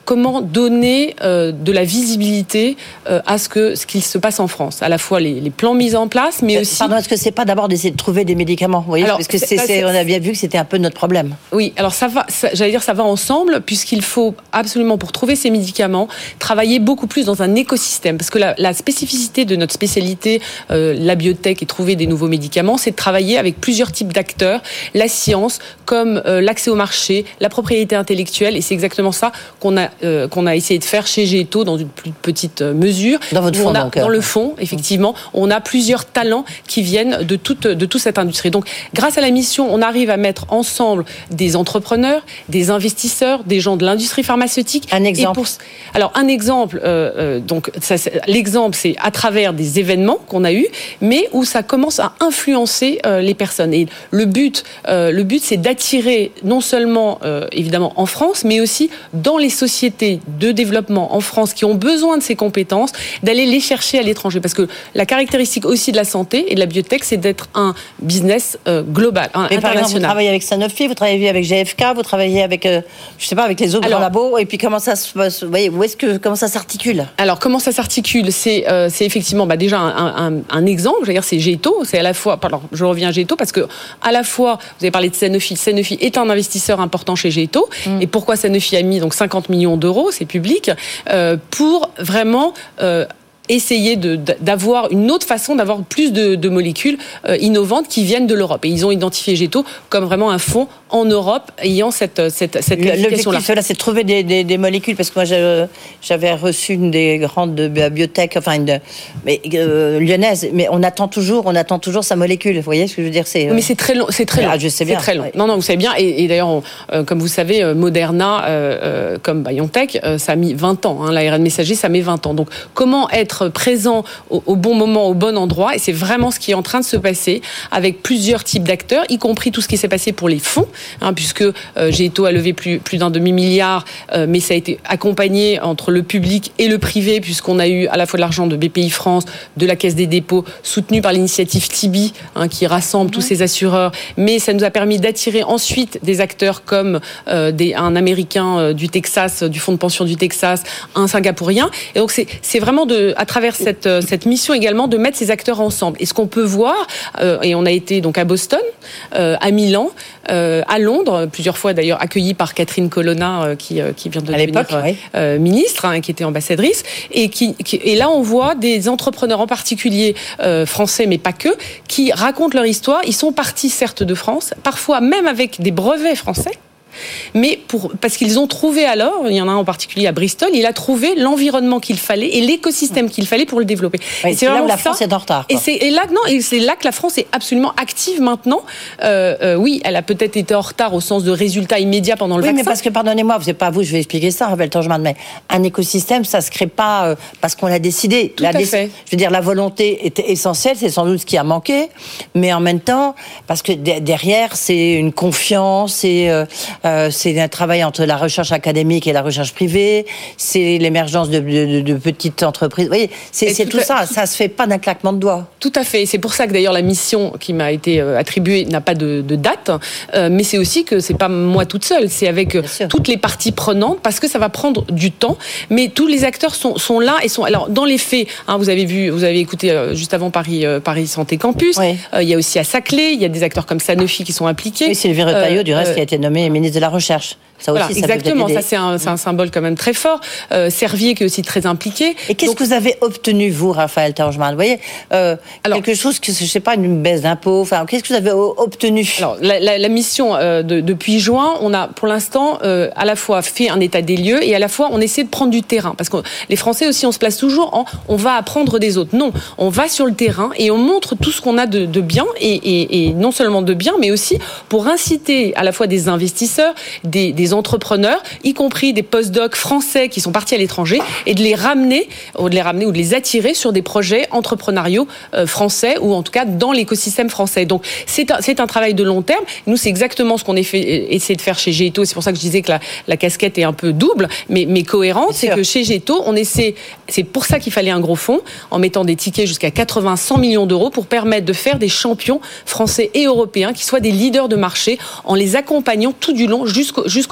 F: comment donner euh, de la visibilité euh, à ce que ce qu'il se passe en France, à la fois les, les plans mis en place, mais aussi.
B: Pardon, est-ce que c'est pas d'abord d'essayer de trouver des médicaments, vous voyez, alors, parce que c'est, c'est, c'est, on a bien vu que c'était un peu notre problème.
F: Oui, alors ça va, ça, j'allais dire ça va ensemble, puisqu'il faut absolument pour trouver ces médicaments travailler beaucoup plus dans un écosystème, parce que la, la spécificité de notre spécialité, euh, la biotech et trouver des nouveaux médicaments, c'est de travailler avec plusieurs types d'acteurs, la science, comme euh, l'accès au marché, la propriété intellectuelle, et c'est exactement ça qu'on a euh, qu'on a essayé de faire chez Géto dans une plus petite mesure.
B: Dans votre fond,
F: on a,
B: donc.
F: Dans le fond, effectivement, on a plusieurs talents qui viennent de toute de toute cette industrie. Donc, grâce à la mission, on arrive à mettre ensemble des entrepreneurs, des investisseurs, des gens de l'industrie pharmaceutique.
B: Un exemple.
F: Et pour, alors, un exemple. Euh, euh, donc, ça, l'exemple, c'est à travers des événements qu'on a eus, mais où ça commence à influencer euh, les personnes. Et le but, euh, le but, c'est d'attirer non seulement euh, évidemment en France, mais aussi dans les sociétés de développement en France qui ont besoin de ces compétences, d'aller les chercher à l'étranger. Parce que la caractéristique aussi de la santé et de la biotech, c'est d'être un business euh, global, un,
B: mais
F: international.
B: Par exemple, vous travaillez avec Sanofi, vous travaillez avec G F K, vous travaillez avec, euh, je sais pas, avec les autres grands labos, et puis comment ça se passe, vous voyez, où est-ce que, comment ça s'articule?
F: Alors, comment ça s'articule? C'est, euh, c'est effectivement bah, déjà un, un, un exemple, je veux dire, c'est Géto, c'est à la fois, pardon, je reviens à Géto, parce que à la fois, vous avez parlé de Sanofi, Sanofi est un investisseur important chez Géto, mm. et pourquoi Sanofi a mis donc cinquante millions d'euros, c'est public, euh, pour vraiment euh, essayer de, d'avoir une autre façon d'avoir plus de, de molécules euh, innovantes qui viennent de l'Europe. Et ils ont identifié Géto comme vraiment un fonds en Europe ayant cette, cette, cette qualification-là.
B: L'objectif, c'est de trouver des, des, des molécules, parce que moi, je, j'avais reçu une des grandes de biotech, enfin, une mais, euh, lyonnaise, mais on attend toujours, on attend toujours sa molécule. Vous voyez ce que je veux dire? C'est, euh...
F: Mais c'est très long, c'est très long.
B: Ah, je sais bien.
F: C'est très long.
B: Ouais.
F: Non, non, vous savez bien. Et, et d'ailleurs, on, euh, comme vous savez, Moderna, euh, euh, comme BioNTech, euh, ça a mis vingt ans. Hein, l'A R N messager, ça met vingt ans. Donc, comment être présent au, au bon moment, au bon endroit? Et c'est vraiment ce qui est en train de se passer avec plusieurs types d'acteurs, y compris tout ce qui s'est passé pour les fonds, hein, puisque euh, Géto a levé plus, plus d'un demi-milliard, euh, mais ça a été accompagné entre le public et le privé, puisqu'on a eu à la fois de l'argent de B P I France, de la Caisse des dépôts, soutenu par l'initiative Tibi, hein, qui rassemble mmh. tous ces assureurs, mais ça nous a permis d'attirer ensuite des acteurs comme euh, des, un Américain euh, du Texas, du fonds de pension du Texas, un Singapourien, et donc c'est, c'est vraiment de, à travers cette, cette mission également de mettre ces acteurs ensemble. Et ce qu'on peut voir, euh, et on a été donc à Boston, euh, à Milan, euh, à Londres, plusieurs fois d'ailleurs accueillis par Catherine Colonna, euh, qui, euh, qui vient de
B: à
F: devenir
B: oui.
F: euh, ministre, hein, qui était ambassadrice, et, qui, qui, et là on voit des entrepreneurs en particulier euh, français, mais pas que, qui racontent leur histoire. Ils sont partis certes de France, parfois même avec des brevets français, mais pour, parce qu'ils ont trouvé alors, il y en a un en particulier à Bristol, il a trouvé l'environnement qu'il fallait et l'écosystème qu'il fallait pour le développer.
B: Oui,
F: et
B: c'est, c'est là où la France
F: ça,
B: est en retard.
F: Et c'est, et, là, non, et c'est là que la France est absolument active maintenant. Euh, euh, oui, elle a peut-être été en retard au sens de résultats immédiats pendant le
B: oui,
F: vaccin.
B: Oui, mais parce que, pardonnez-moi, c'est pas à vous, je vais expliquer ça, Raphaël Tangeman, mais un écosystème, ça se crée pas euh, parce qu'on l'a décidé.
F: Tout
B: la
F: à
B: dé-
F: fait.
B: Je veux dire, la volonté était essentielle, c'est sans doute ce qui a manqué, mais en même temps, parce que d- derrière, c'est une confiance, c'est, euh, euh, c'est un travail entre la recherche académique et la recherche privée, c'est l'émergence de, de, de petites entreprises. Vous voyez, c'est, c'est tout, tout ça. Ça se fait pas d'un claquement de doigts.
F: Tout à fait. C'est pour ça que d'ailleurs la mission qui m'a été attribuée n'a pas de, de date, euh, mais c'est aussi que c'est pas moi toute seule, c'est avec toutes les parties prenantes, parce que ça va prendre du temps. Mais tous les acteurs sont, sont là et sont. Alors dans les faits, hein, vous avez vu, vous avez écouté euh, juste avant Paris, euh, Paris Santé Campus.
B: Oui.
F: Euh, il y a aussi à Saclay, il y a des acteurs comme Sanofi qui sont impliqués.
B: Oui, Sylvie Retailleau, euh, du reste,
F: euh,
B: qui a été nommé ministre de la Recherche. Ça
F: voilà,
B: aussi, ça
F: exactement. Ça, c'est un, c'est un symbole quand même très fort. Euh, Servier qui est aussi très impliqué.
B: Et qu'est-ce Donc, que vous avez obtenu, vous, Raphaël Tangeman? Vous voyez, euh, alors, quelque chose que, je sais pas, une baisse d'impôts. Enfin, qu'est-ce que vous avez obtenu?
F: Alors, la, la, la mission euh, de, depuis juin, on a pour l'instant euh, à la fois fait un état des lieux et à la fois on essaie de prendre du terrain. Parce que les Français aussi, on se place toujours en on va apprendre des autres. Non, on va sur le terrain et on montre tout ce qu'on a de, de bien et, et, et non seulement de bien, mais aussi pour inciter à la fois des investisseurs, des, des entrepreneurs, y compris des post-docs français qui sont partis à l'étranger, et de les ramener, ou de les ramener ou de les attirer sur des projets entrepreneuriaux euh, français, ou en tout cas dans l'écosystème français. Donc c'est un, c'est un travail de long terme. Nous, c'est exactement ce qu'on a fait, essayé de faire chez Géto. C'est pour ça que je disais que la, la casquette est un peu double, mais, mais cohérente. C'est, c'est que chez Géto, on essaie, c'est pour ça qu'il fallait un gros fonds, en mettant des tickets jusqu'à quatre-vingts à cent millions d'euros pour permettre de faire des champions français et européens qui soient des leaders de marché, en les accompagnant tout du long jusqu'au, jusqu'au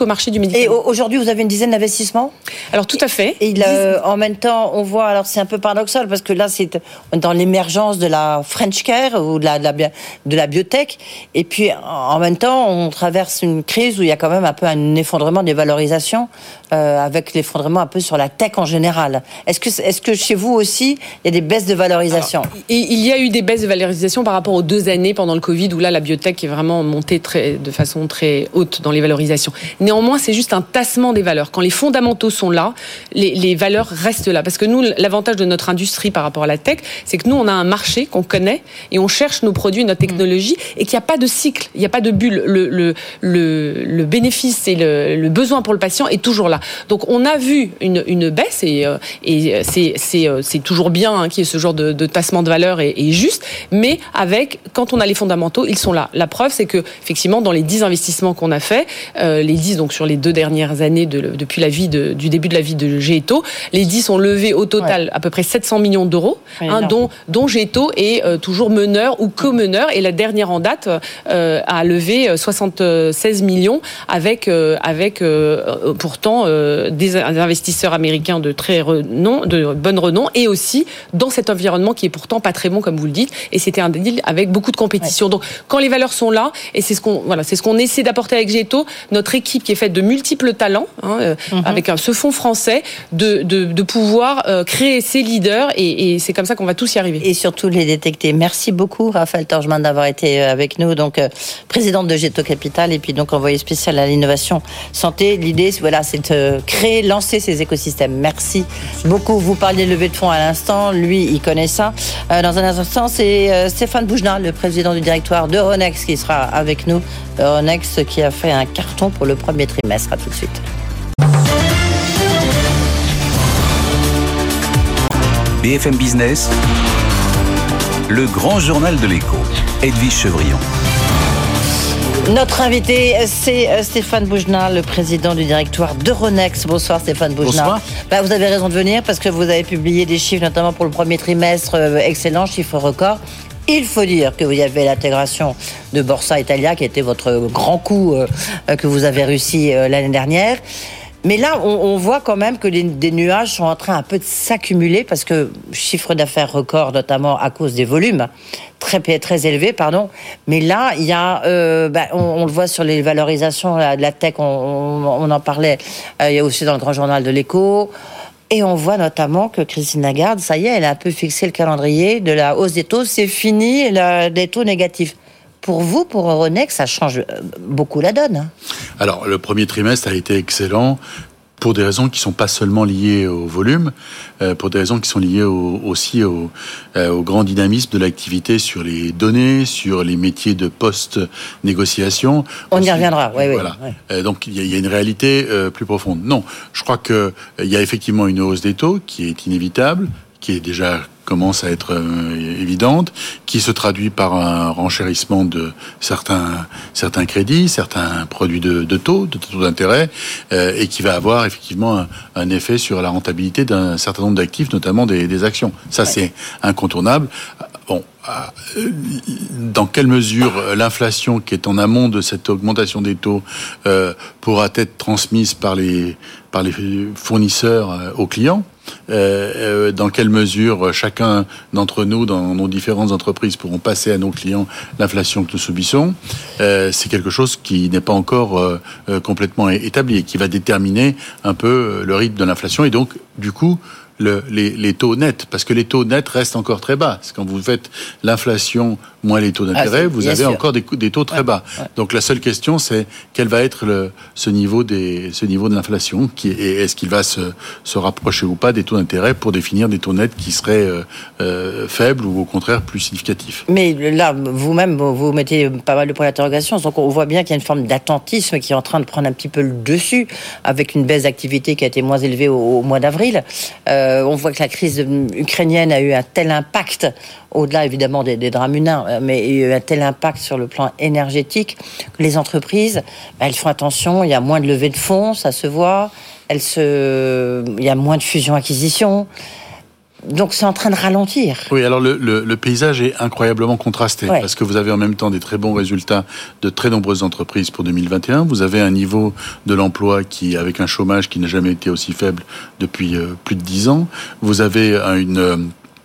F: jusqu'au marché du médicament.
B: Et aujourd'hui, vous avez une dizaine d'investissements ?
F: Alors tout à fait.
B: Et il, euh, en même temps, on voit, alors c'est un peu paradoxal parce que là, c'est dans l'émergence de la French Care ou de la, de la, de la biotech. Et puis, en même temps, on traverse une crise où il y a quand même un peu un effondrement des valorisations, euh, avec l'effondrement un peu sur la tech en général. Est-ce que, est-ce que chez vous aussi, il y a des baisses de valorisation ?
F: Alors, il y a eu des baisses de valorisation par rapport aux deux années pendant le Covid où là, la biotech est vraiment montée très, de façon très haute dans les valorisations. Néanmoins, c'est juste un tassement des valeurs. Quand les fondamentaux sont là, les, les valeurs restent là. Parce que nous, l'avantage de notre industrie par rapport à la tech, c'est que nous, on a un marché qu'on connaît et on cherche nos produits, notre technologie, et qu'il n'y a pas de cycle, il n'y a pas de bulle. Le, le, le, le bénéfice et le, le besoin pour le patient est toujours là. Donc, on a vu une, une baisse et, et c'est, c'est, c'est toujours bien hein, qu'il y ait ce genre de, de tassement de valeurs et, et juste, mais avec, quand on a les fondamentaux, ils sont là. La preuve, c'est que, effectivement, dans les dix investissements qu'on a fait, euh, les dix, donc sur les deux dernières années de, depuis la vie de, du début de la vie de Géto, les dix ont levé au total ouais. à peu près sept cents millions d'euros, oui, hein, dont, dont Géto est euh, toujours meneur ou co-meneur, et la dernière en date euh, a levé soixante-seize millions avec, euh, avec euh, pourtant euh, des investisseurs américains de très renom, de bonne renom, et aussi dans cet environnement qui est pourtant pas très bon, comme vous le dites, et c'était un deal avec beaucoup de compétition. Ouais. Donc, quand les valeurs sont là, et c'est ce qu'on, voilà, c'est ce qu'on essaie d'apporter avec Géto, notre équipe qui est faite de multiples talents, hein, euh, mm-hmm. avec un, ce fonds français, de, de, de pouvoir euh, créer ces leaders, et, et c'est comme ça qu'on va tous y arriver.
B: Et surtout les détecter. Merci beaucoup, Raphaël Torgeman, d'avoir été avec nous, donc euh, présidente de Géto Capital, et puis donc envoyée spéciale à l'innovation santé. L'idée, voilà, c'est de créer, lancer ces écosystèmes. Merci beaucoup. Vous parliez de levée de fonds à l'instant. Lui, il connaît ça. Euh, dans un instant, c'est euh, Stéphane Boujnah, le président du directoire d'Euronext, qui sera avec nous. Euronext qui a fait un carton pour le premier trimestre. À tout de suite.
A: B F M Business, le grand journal de l'écho. Edwige Chevrillon.
B: Notre invité, c'est Stéphane Boujnah, le président du directoire d'Euronext. Bonsoir Stéphane Boujnah.
G: Bonsoir.
B: Bah, vous avez raison de venir parce que vous avez publié des chiffres, notamment pour le premier trimestre, euh, excellents, chiffres records. Il faut dire que vous y avez l'intégration de Borsa Italia, qui était votre grand coup euh, que vous avez réussi euh, l'année dernière. Mais là, on, on voit quand même que les, des nuages sont en train un peu de s'accumuler parce que chiffre d'affaires record, notamment à cause des volumes très très élevés, pardon. Mais là, il y a, euh, bah, on, on le voit sur les valorisations là, de la tech, on, on, on en parlait. Euh, il y a aussi dans le grand journal de l'Écho. Et on voit notamment que Christine Lagarde, ça y est, elle a un peu fixé le calendrier de la hausse des taux. C'est fini, la, des taux négatifs. Pour vous, pour Euronext, ça change beaucoup la donne.
G: Alors, le premier trimestre a été excellent pour des raisons qui ne sont pas seulement liées au volume, euh, pour des raisons qui sont liées au, aussi au, euh, au grand dynamisme de l'activité sur les données, sur les métiers de post-négociation.
B: On Ensuite, y reviendra, oui, oui.
G: Voilà.
B: oui.
G: Euh, donc, il y, y a une réalité euh, plus profonde. Non, je crois qu'il euh, y a effectivement une hausse des taux qui est inévitable, qui est déjà commence à être euh, évidente, qui se traduit par un renchérissement de certains certains crédits, certains produits de, de taux, de taux d'intérêt, euh, et qui va avoir effectivement un, un effet sur la rentabilité d'un certain nombre d'actifs, notamment des, des actions. Ça, ouais. C'est incontournable. Bon, dans quelle mesure l'inflation qui est en amont de cette augmentation des taux euh, pourra être transmise par les par les fournisseurs euh, aux clients? Euh, dans quelle mesure chacun d'entre nous, dans nos différentes entreprises, pourront passer à nos clients l'inflation que nous subissons, euh, c'est quelque chose qui n'est pas encore euh, complètement établi et qui va déterminer un peu le rythme de l'inflation et donc, du coup, Le, les, les taux nets, parce que les taux nets restent encore très bas. C'est quand vous faites l'inflation moins les taux d'intérêt, ah, vous avez sûr. encore des, des taux très ouais, bas. Ouais. Donc la seule question, c'est quel va être le, ce niveau des, ce niveau de l'inflation, qui et est-ce qu'il va se, se rapprocher ou pas des taux d'intérêt pour définir des taux nets qui seraient euh, euh, faibles ou au contraire plus significatifs.
B: Mais là, vous-même, vous, vous mettez pas mal de points d'interrogation. Donc on voit bien qu'il y a une forme d'attentisme qui est en train de prendre un petit peu le dessus, avec une baisse d'activité qui a été moins élevée au, au mois d'avril. Euh, on voit que la crise ukrainienne a eu un tel impact, au-delà évidemment des, des drames humains, mais il y a eu un tel impact sur le plan énergétique que les entreprises, bah, elles font attention, il y a moins de levée de fonds, ça se voit, elles se... il y a moins de fusion-acquisition. Donc c'est en train de ralentir.
G: Oui, alors le, le, le paysage est incroyablement contrasté, ouais. Parce que vous avez en même temps des très bons résultats de très nombreuses entreprises pour deux mille vingt et un. Vous avez un niveau de l'emploi qui, avec un chômage qui n'a jamais été aussi faible depuis euh, plus de dix ans. Vous avez une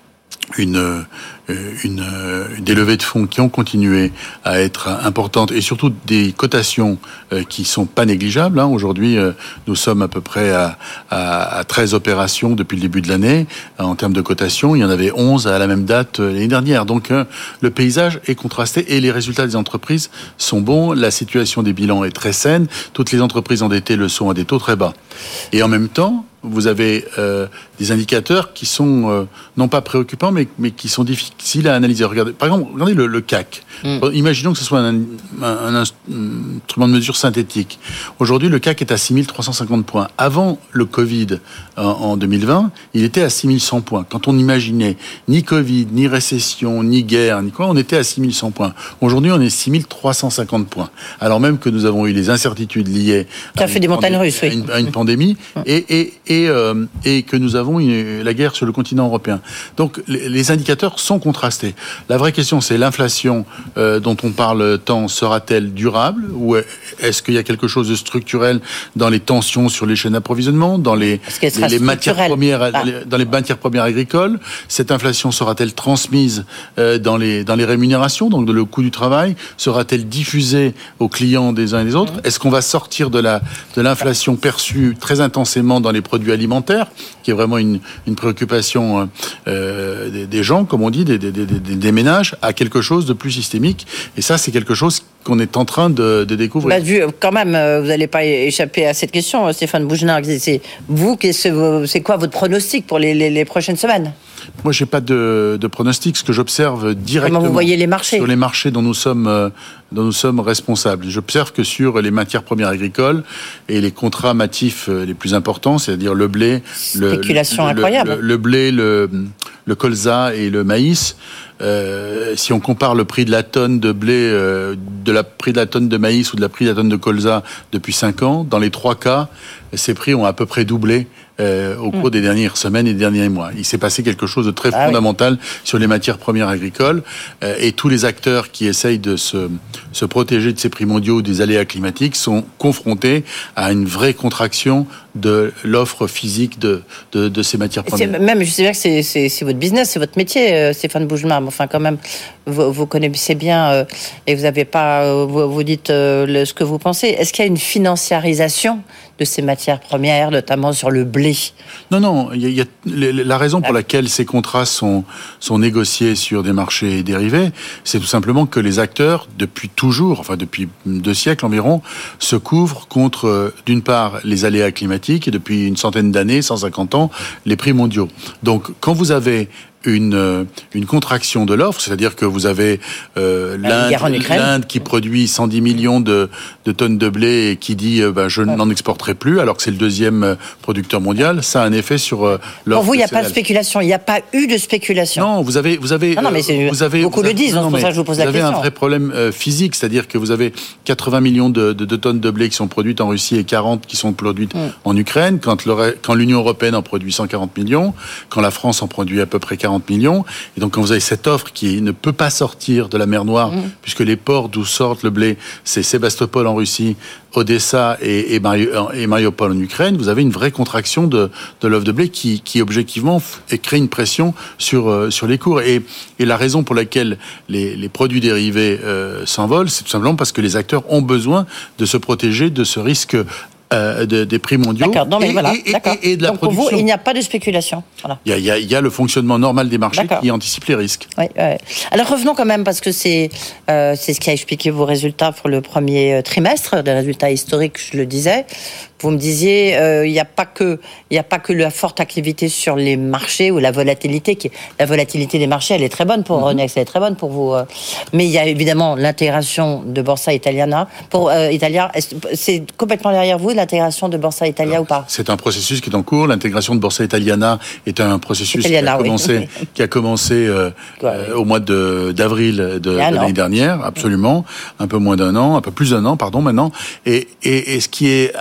G: une Une, une, des levées de fonds qui ont continué à être importantes et surtout des cotations euh, qui sont pas négligeables. Hein. Aujourd'hui, euh, nous sommes à peu près à, à, à treize opérations depuis le début de l'année en termes de cotations. Il y en avait onze à la même date euh, l'année dernière. Donc, euh, le paysage est contrasté et les résultats des entreprises sont bons. La situation des bilans est très saine. Toutes les entreprises endettées le sont à des taux très bas. Et en même temps, vous avez euh, des indicateurs qui sont euh, non pas préoccupants, mais, mais qui sont difficiles à analyser. Regardez, par exemple, regardez le, le C A C. Mm. Imaginons que ce soit un, un, un, un instrument de mesure synthétique. Aujourd'hui, le C A C est à six mille trois cent cinquante points. Avant le Covid, en, en deux mille vingt, il était à six mille cent points. Quand on n'imaginait ni Covid, ni récession, ni guerre, ni quoi, on était à six mille cent points. Aujourd'hui, on est six mille trois cent cinquante points. Alors même que nous avons eu les incertitudes liées
B: Ça à, fait une, des montagnes russes, oui.
G: à, une, à une pandémie mm. et, et, et, euh, et que nous avons une, la guerre sur le continent européen. Donc, les, les indicateurs sont contrastés. La vraie question, c'est l'inflation euh, dont on parle tant, sera-t-elle durable ou est-ce qu'il y a quelque chose de structurel dans les tensions sur les chaînes d'approvisionnement, dans les, les, les matières premières, ah. dans les matières premières agricoles? Cette inflation sera-t-elle transmise euh, dans les dans les rémunérations, donc le coût du travail? Sera-t-elle diffusée aux clients des uns et des autres? mmh. Est-ce qu'on va sortir de la de l'inflation perçue très intensément dans les produits alimentaires, qui est vraiment une une préoccupation euh, des, des gens, comme on dit, des, des, des, des ménages, à quelque chose de plus systémique? Et ça, c'est quelque chose qu'on est en train de, de découvrir.
B: Bah, vu, quand même, vous n'allez pas échapper à cette question, Stéphane Bougenat. C'est vous, c'est quoi votre pronostic pour les, les, les prochaines semaines?
G: Moi, j'ai pas de, de pronostic. Ce que j'observe directement
B: Comment vous voyez les marchés
G: sur les marchés dont nous sommes euh, dont nous sommes responsables. J'observe que sur les matières premières agricoles et les contrats matifs les plus importants, c'est-à-dire le blé,
B: spéculation
G: le,
B: incroyable,
G: le, le, le blé, le, le colza et le maïs. Euh, si on compare le prix de la tonne de blé, euh, de la prix de la tonne de maïs ou de la prix de la tonne de colza depuis cinq ans, dans les trois cas, ces prix ont à peu près doublé euh, au cours mmh. des dernières semaines et des derniers mois. Il s'est passé quelque chose de très ah fondamental oui. sur les matières premières agricoles euh, et tous les acteurs qui essayent de se, se protéger de ces prix mondiaux ou des aléas climatiques sont confrontés à une vraie contraction de l'offre physique de, de, de ces matières premières.
B: C'est, même, je sais bien que c'est, c'est, c'est votre business, c'est votre métier, euh, Stéphane Bougenat. Enfin, quand même, vous, vous connaissez bien euh, et vous avez pas, euh, vous, vous dites euh, le, ce que vous pensez. Est-ce qu'il y a une financiarisation de ces matières premières, notamment sur le blé?
G: Non, non. Il y a, il y a, la raison pour laquelle ces contrats sont, sont négociés sur des marchés dérivés, c'est tout simplement que les acteurs, depuis toujours, enfin depuis deux siècles environ, se couvrent contre, d'une part, les aléas climatiques et depuis une centaine d'années, cent cinquante ans, les prix mondiaux. Donc, quand vous avez une une contraction de l'offre, c'est-à-dire que vous avez euh, l'Inde, l'Inde qui produit cent dix millions de, de tonnes de blé et qui dit euh, ben, je n'en exporterai plus alors que c'est le deuxième producteur mondial, ça a un effet sur euh, l'offre.
B: Pour vous, il n'y a pas de spéculation, il n'y a pas eu de spéculation.
G: Non, vous avez vous avez
B: non, non, mais c'est,
G: vous avez
B: beaucoup
G: vous avez,
B: le disent,
G: non,
B: c'est pour ça que je vous pose la question.
G: Vous avez un vrai problème euh, physique, c'est-à-dire que vous avez quatre-vingts millions de, de, de tonnes de blé qui sont produites en Russie et quarante qui sont produites mm. en Ukraine. Quand, le, quand l'Union européenne en produit cent quarante millions, quand la France en produit à peu près quarante millions. Et donc, quand vous avez cette offre qui ne peut pas sortir de la mer Noire, mmh. puisque les ports d'où sort le blé, c'est Sébastopol en Russie, Odessa et, et, Mari- et Mariupol en Ukraine, vous avez une vraie contraction de, de l'offre de blé qui, qui objectivement, f- crée une pression sur, euh, sur les cours. Et, et la raison pour laquelle les, les produits dérivés euh, s'envolent, c'est tout simplement parce que les acteurs ont besoin de se protéger de ce risque Euh, de, des prix mondiaux.
B: D'accord, non, mais
G: et,
B: voilà,
G: et,
B: d'accord.
G: Et, et de la
B: donc pour
G: production.
B: vous, il n'y a pas de spéculation. Voilà.
G: Il, y a, il, y a, il y a le fonctionnement normal des marchés d'accord. qui anticipe les risques.
B: Oui, oui. Alors revenons quand même, parce que c'est, euh, c'est ce qui a expliqué vos résultats pour le premier trimestre, des résultats historiques, je le disais. Vous me disiez, euh, il n'y a pas que, il n'y a pas que la forte activité sur les marchés ou la volatilité. Qui, la volatilité des marchés, elle est très bonne pour mm-hmm. Euronext, elle est très bonne pour vous. Euh, mais il y a évidemment l'intégration de Borsa Italiana. Pour euh, Italia, c'est complètement derrière vous l'intégration de Borsa Italia ou pas? C'est
G: un processus qui est en cours. L'intégration de Borsa Italiana est un processus Italiana, qui a commencé, oui. qui a commencé euh, ouais. euh, au mois de, d'avril de, de l'année dernière, absolument, un peu moins d'un an, un peu plus d'un an, pardon, maintenant. Et, et, et ce qui est absolument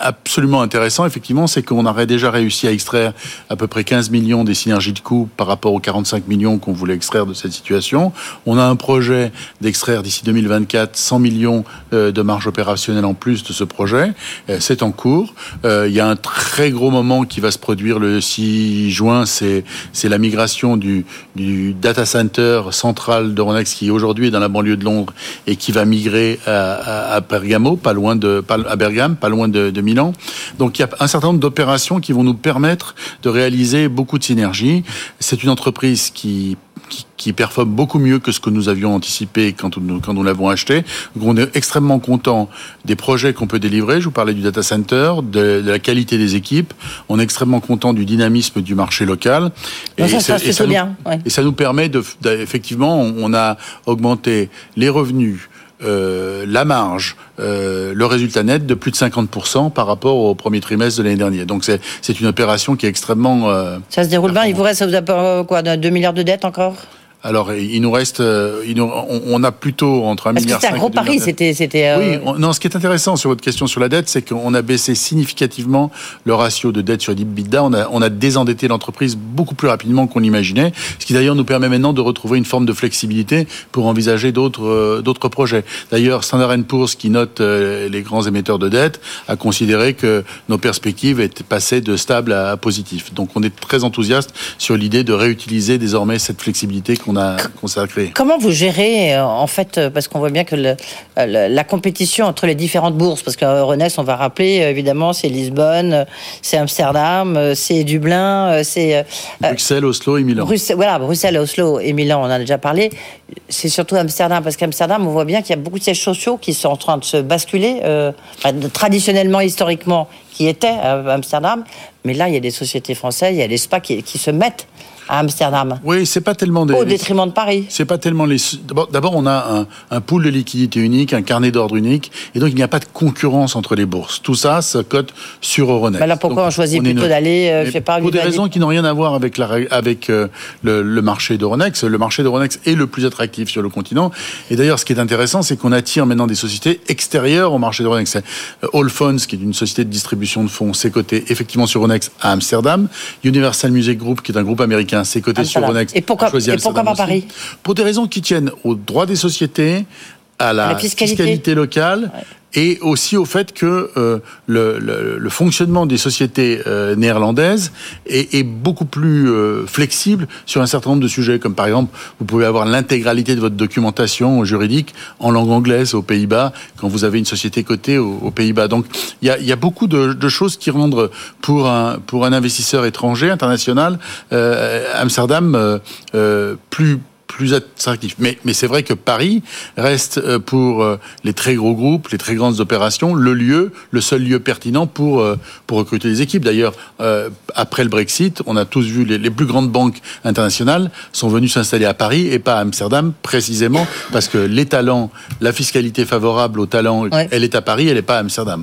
G: absolument intéressant, effectivement, c'est qu'on aurait déjà réussi à extraire à peu près quinze millions des synergies de coûts par rapport aux quarante-cinq millions qu'on voulait extraire de cette situation. On a un projet d'extraire d'ici deux mille vingt-quatre cent millions de marge opérationnelle en plus de ce projet. C'est en cours. Il y a un très gros moment qui va se produire le six juin, c'est, c'est la migration du, du data center central d'Euronext qui aujourd'hui est dans la banlieue de Londres et qui va migrer à, à, à Bergamo, pas loin de, pas, à Bergame, pas loin de, de Milan. Donc il y a un certain nombre d'opérations qui vont nous permettre de réaliser beaucoup de synergies. C'est une entreprise qui Qui, qui performe beaucoup mieux que ce que nous avions anticipé quand nous, quand nous l'avons acheté. Donc on est extrêmement content des projets qu'on peut délivrer. Je vous parlais du data center, de, de la qualité des équipes. On est extrêmement content du dynamisme du marché local.
B: Et ça, ça, et ça, nous, bien. Ouais.
G: Et ça nous permet de, de effectivement, on, on a augmenté les revenus, Euh, la marge, euh, le résultat net de plus de cinquante pour cent par rapport au premier trimestre de l'année dernière. Donc c'est, c'est une opération qui est extrêmement... Euh,
B: ça se déroule bien. Il vous reste, ça vous a quoi, deux milliards de dettes encore ?
G: Alors, il nous reste, il nous, on, on a plutôt entre un milliard
B: cinq. C'était un gros pari, c'était, c'était. Euh...
G: Oui, on, non. Ce qui est intéressant sur votre question sur la dette, c'est qu'on a baissé significativement le ratio de dette sur EBITDA. On a, on a désendetté l'entreprise beaucoup plus rapidement qu'on l'imaginait, ce qui d'ailleurs nous permet maintenant de retrouver une forme de flexibilité pour envisager d'autres, euh, d'autres projets. D'ailleurs, Standard and Poor's, qui note euh, les grands émetteurs de dette, a considéré que nos perspectives étaient passées de stable à, à positif. Donc, on est très enthousiaste sur l'idée de réutiliser désormais cette flexibilité qu'on a, qu'on s'est créée.
B: Comment vous gérez, en fait, parce qu'on voit bien que le, le, la compétition entre les différentes bourses, parce que Euronext, on va rappeler, évidemment, c'est Lisbonne, c'est Amsterdam, c'est Dublin, c'est...
G: Bruxelles, Oslo et Milan.
B: Bruxelles, voilà, Bruxelles, Oslo et Milan, on en a déjà parlé. C'est surtout Amsterdam, parce qu'Amsterdam, on voit bien qu'il y a beaucoup de sièges sociaux qui sont en train de se basculer, euh, traditionnellement, historiquement, qui étaient à Amsterdam, mais là, il y a des sociétés françaises, il y a des S P A qui, qui se mettent à Amsterdam.
G: Oui, c'est pas tellement des...
B: Au détriment de Paris.
G: C'est pas tellement les... D'abord, d'abord on a un, un pool de liquidité unique, un carnet d'ordre unique, et donc il n'y a pas de concurrence entre les bourses. Tout ça, ça cote sur Euronext.
B: Mais là, pourquoi donc, on choisit on plutôt une... d'aller, euh, je sais pas...
G: Pour des raisons qui n'ont rien à voir avec, la, avec euh, le, le marché d'Euronext. Le marché d'Euronext est le plus attractif sur le continent. Et d'ailleurs, ce qui est intéressant, c'est qu'on attire maintenant des sociétés extérieures au marché d'Euronext. Allfunds, qui est une société de distribution de fonds, c'est coté effectivement sur Euronext à Amsterdam. Universal Music Group, qui est un groupe américain, c'est coté sur Euronext.
B: Et pourquoi, et pourquoi pas Paris ?
G: Pour des raisons qui tiennent au droit des sociétés, à la, la fiscalité. fiscalité locale, ouais. Et aussi au fait que euh, le, le, le fonctionnement des sociétés euh, néerlandaises est, est beaucoup plus euh, flexible sur un certain nombre de sujets, comme par exemple, vous pouvez avoir l'intégralité de votre documentation juridique en langue anglaise aux Pays-Bas quand vous avez une société cotée aux, aux Pays-Bas. Donc, il y a, y a beaucoup de, de choses qui rendent pour un pour un investisseur étranger, international, euh, Amsterdam euh, euh, plus plus attractif. Mais, mais c'est vrai que Paris reste pour les très gros groupes, les très grandes opérations, le lieu, le seul lieu pertinent pour, pour recruter des équipes. D'ailleurs, euh, après le Brexit, on a tous vu les, les plus grandes banques internationales sont venues s'installer à Paris et pas à Amsterdam, précisément parce que les talents, la fiscalité favorable aux talents, ouais. Elle est à Paris, elle n'est pas à Amsterdam.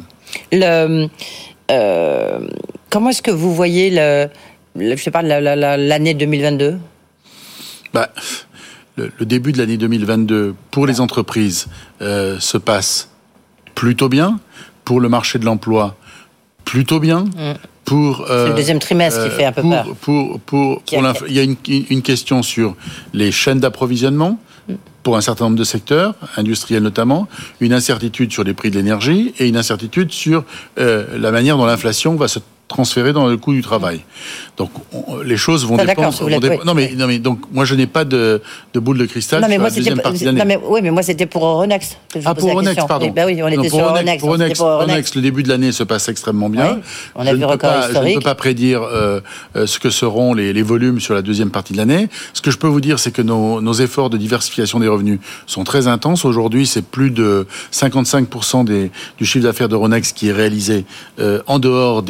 B: Le, euh, comment est-ce que vous voyez le, le, je sais pas, la, la, la, l'année deux mille vingt-deux ?
G: Bah, Le, le début de l'année deux mille vingt-deux pour les entreprises euh, se passe plutôt bien, pour le marché de l'emploi plutôt bien. Mmh. Pour, euh,
B: c'est le deuxième trimestre euh, qui fait un peu
G: pour,
B: peur.
G: Pour, pour, pour a... Il y a une, une question sur les chaînes d'approvisionnement mmh. pour un certain nombre de secteurs, industriels notamment, une incertitude sur les prix de l'énergie et une incertitude sur euh, la manière dont l'inflation va se transféré dans le coût du travail. Donc, on, les choses vont
B: ah,
G: dépendre...
B: Vont dépendre
G: oui. non, mais, non, mais donc, moi, je n'ai pas de, de boule de cristal
B: non, mais
G: sur
B: moi,
G: la deuxième partie de l'année.
B: Non, mais, oui, mais moi, c'était pour Euronext.
G: Ah, pour Euronext, pardon.
B: Et, ben oui, on était non, sur Euronext.
G: Pour Euronext, pour Euronext, le début de l'année se passe extrêmement bien.
B: Oui, on a je, vu
G: ne
B: record
G: pas,
B: historique.
G: je ne peux pas prédire euh, euh, ce que seront les, les volumes sur la deuxième partie de l'année. Ce que je peux vous dire, c'est que nos, nos efforts de diversification des revenus sont très intenses. Aujourd'hui, c'est plus de cinquante-cinq pour cent des, du chiffre d'affaires d'Euronext qui est réalisé euh, en dehors des, des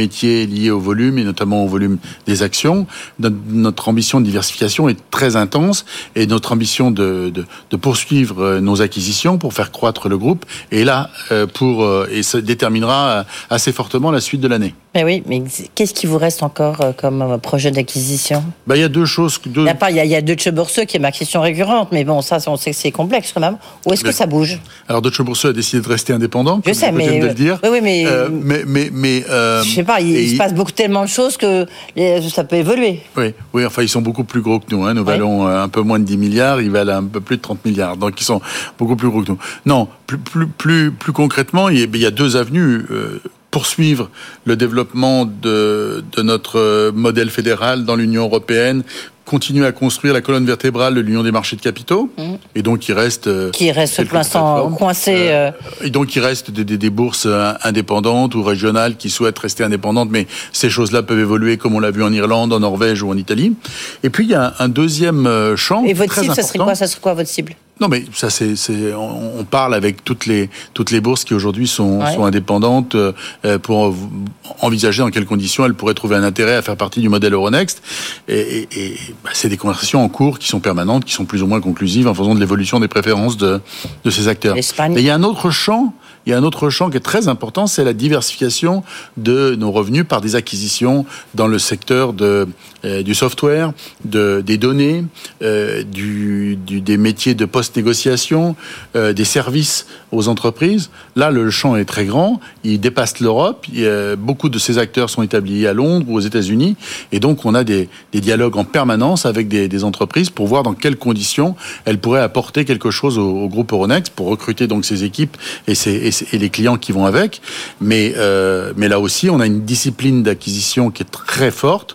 G: métiers liés au volume et notamment au volume des actions. Notre, notre ambition de diversification est très intense et notre ambition de, de, de poursuivre nos acquisitions pour faire croître le groupe est là pour et ça déterminera assez fortement la suite de l'année.
B: Mais oui, mais qu'est-ce qui vous reste encore comme projet d'acquisition ?
G: Ben, il y a deux choses. Deux...
B: Il y a pas, il y a, il y a Deutsche Börse qui est ma question récurrente, mais bon, ça, on sait que c'est complexe quand même. Où est-ce mais... que ça bouge ?
G: Alors Deutsche Börse a décidé de rester indépendant.
B: Je sais, mais,
G: de le dire.
B: Oui, oui, mais,
G: euh, mais, mais, mais euh,
B: je sais pas, il, il se passe beaucoup tellement de choses que les, ça peut évoluer.
G: Oui, oui, enfin, ils sont beaucoup plus gros que nous. Hein. Nous oui. valons un peu moins de dix milliards, ils valent un peu plus de trente milliards, donc ils sont beaucoup plus gros que nous. Non, plus, plus, plus, plus concrètement, il y a deux avenues. Euh, poursuivre le développement de, de notre modèle fédéral dans l'Union européenne, continuer à construire la colonne vertébrale de l'Union des marchés de capitaux, mmh. et donc il reste...
B: Qui reste pour l'instant coincé...
G: Euh, et donc il reste des, des, des bourses indépendantes ou régionales qui souhaitent rester indépendantes, mais ces choses-là peuvent évoluer comme on l'a vu en Irlande, en Norvège ou en Italie. Et puis il y a un deuxième champ
B: Et votre
G: très
B: cible,
G: important.
B: ça serait quoi, ça serait quoi votre cible ?
G: Non, mais ça, c'est, c'est, on parle avec toutes les toutes les bourses qui aujourd'hui sont, ouais. sont indépendantes euh, pour envisager dans quelles conditions elles pourraient trouver un intérêt à faire partie du modèle Euronext. Et, et, et bah, c'est des conversations en cours qui sont permanentes, qui sont plus ou moins conclusives en fonction de l'évolution des préférences de de ces acteurs.
B: L'Espagne.
G: Mais il y a un autre champ. Il y a un autre champ qui est très important, c'est la diversification de nos revenus par des acquisitions dans le secteur de, euh, du software, de, des données, euh, du, du, des métiers de post-négociation, euh, des services aux entreprises. Là, le champ est très grand, il dépasse l'Europe. Il y a, beaucoup de ces acteurs sont établis à Londres ou aux États-Unis, et donc on a des, des dialogues en permanence avec des, des entreprises pour voir dans quelles conditions elles pourraient apporter quelque chose au, au groupe Euronext pour recruter donc ces équipes et ces et et les clients qui vont avec, mais euh, mais là aussi on a une discipline d'acquisition qui est très forte.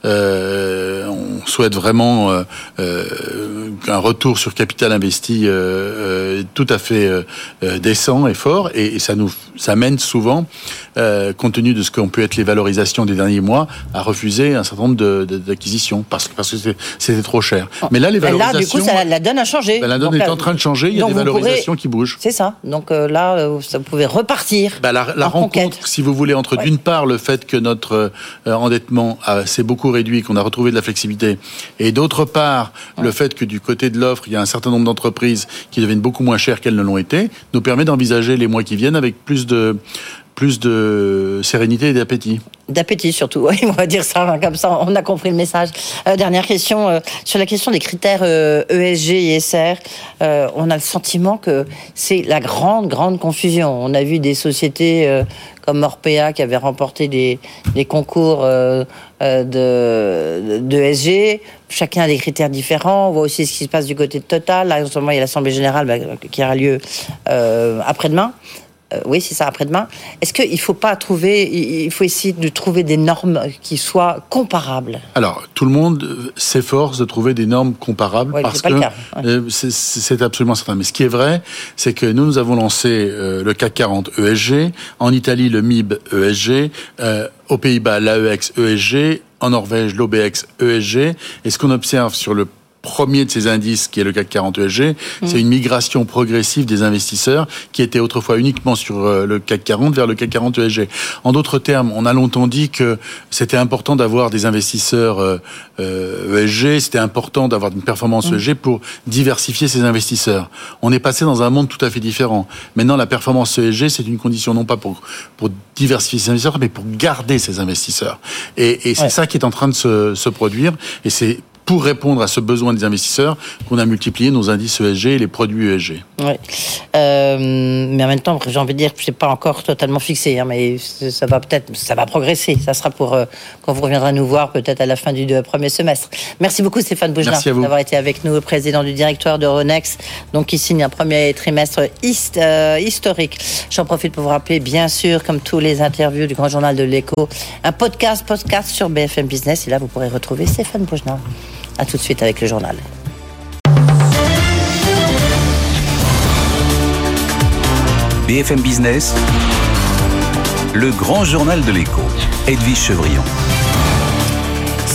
G: Euh, on souhaite vraiment euh, euh, un retour sur capital investi euh, euh, tout à fait euh, décent et fort, et, et ça nous ça mène souvent, euh, compte tenu de ce qu'ont pu être les valorisations des derniers mois, à refuser un certain nombre de, de, d'acquisitions parce que parce que c'était, c'était trop cher. Mais là les valorisations,
B: là, du coup, ça, la donne a changé.
G: Ben, la donne donc, est en train de changer. Il y a des valorisations
B: pourrez...
G: qui bougent.
B: C'est ça. Donc euh, là, vous pouvez repartir.
G: Bah, la la rencontre, conquête. Si vous voulez, entre ouais. d'une part le fait que notre euh, endettement a, s'est beaucoup réduit, qu'on a retrouvé de la flexibilité, et d'autre part ouais. le fait que du côté de l'offre, il y a un certain nombre d'entreprises qui deviennent beaucoup moins chères qu'elles ne l'ont été, nous permet d'envisager les mois qui viennent avec plus de plus de sérénité et d'appétit.
B: D'appétit surtout, oui, on va dire ça, comme ça on a compris le message. Euh, dernière question, euh, sur la question des critères euh, E S G, I S R, euh, on a le sentiment que c'est la grande, grande confusion. On a vu des sociétés euh, comme Orpea qui avaient remporté des, des concours euh, euh, de, de E S G, chacun a des critères différents. On voit aussi ce qui se passe du côté de Total. Là, en ce moment, il y a l'Assemblée Générale bah, qui aura lieu euh, après-demain. Euh, oui, c'est ça, après-demain. Est-ce qu'il ne faut pas trouver, il faut essayer de trouver des normes qui soient comparables ?
G: Alors, tout le monde s'efforce de trouver des normes comparables,
B: ouais,
G: parce
B: c'est
G: que
B: pas le cas. Ouais.
G: Euh, c'est, c'est absolument certain. Mais ce qui est vrai, c'est que nous, nous avons lancé euh, le C A C quarante E S G, en Italie le M I B E S G, euh, aux Pays-Bas l'A E X E S G, en Norvège l'O B X E S G, et ce qu'on observe sur le premier de ces indices, qui est le C A C quarante E S G, mmh. c'est une migration progressive des investisseurs qui étaient autrefois uniquement sur le C A C quarante vers le C A C quarante E S G. En d'autres termes, on a longtemps dit que c'était important d'avoir des investisseurs euh, E S G, c'était important d'avoir une performance mmh. E S G pour diversifier ces investisseurs. On est passé dans un monde tout à fait différent. Maintenant, la performance E S G, c'est une condition non pas pour, pour diversifier ces investisseurs, mais pour garder ces investisseurs. Et, et c'est ouais. ça qui est en train de se, se produire, et c'est pour répondre à ce besoin des investisseurs qu'on a multiplié nos indices E S G et les produits E S G.
B: Oui. Euh, mais en même temps, j'ai envie de dire que c'est pas encore totalement fixé, hein, mais ça va peut-être, ça va progresser. Ça sera pour euh, quand vous reviendrez nous voir, peut-être à la fin du premier semestre. Merci beaucoup Stéphane Bougelin d'avoir été avec nous, président du directoire d'Euronext, donc qui signe un premier trimestre hist- euh, historique. J'en profite pour vous rappeler, bien sûr, comme tous les interviews du Grand Journal de l'Écho, un podcast, podcast sur B F M Business. Et là, vous pourrez retrouver Stéphane Bougelin. À tout de suite avec le journal.
A: B F M Business, le grand journal de l'écho. Edwige Chevrillon.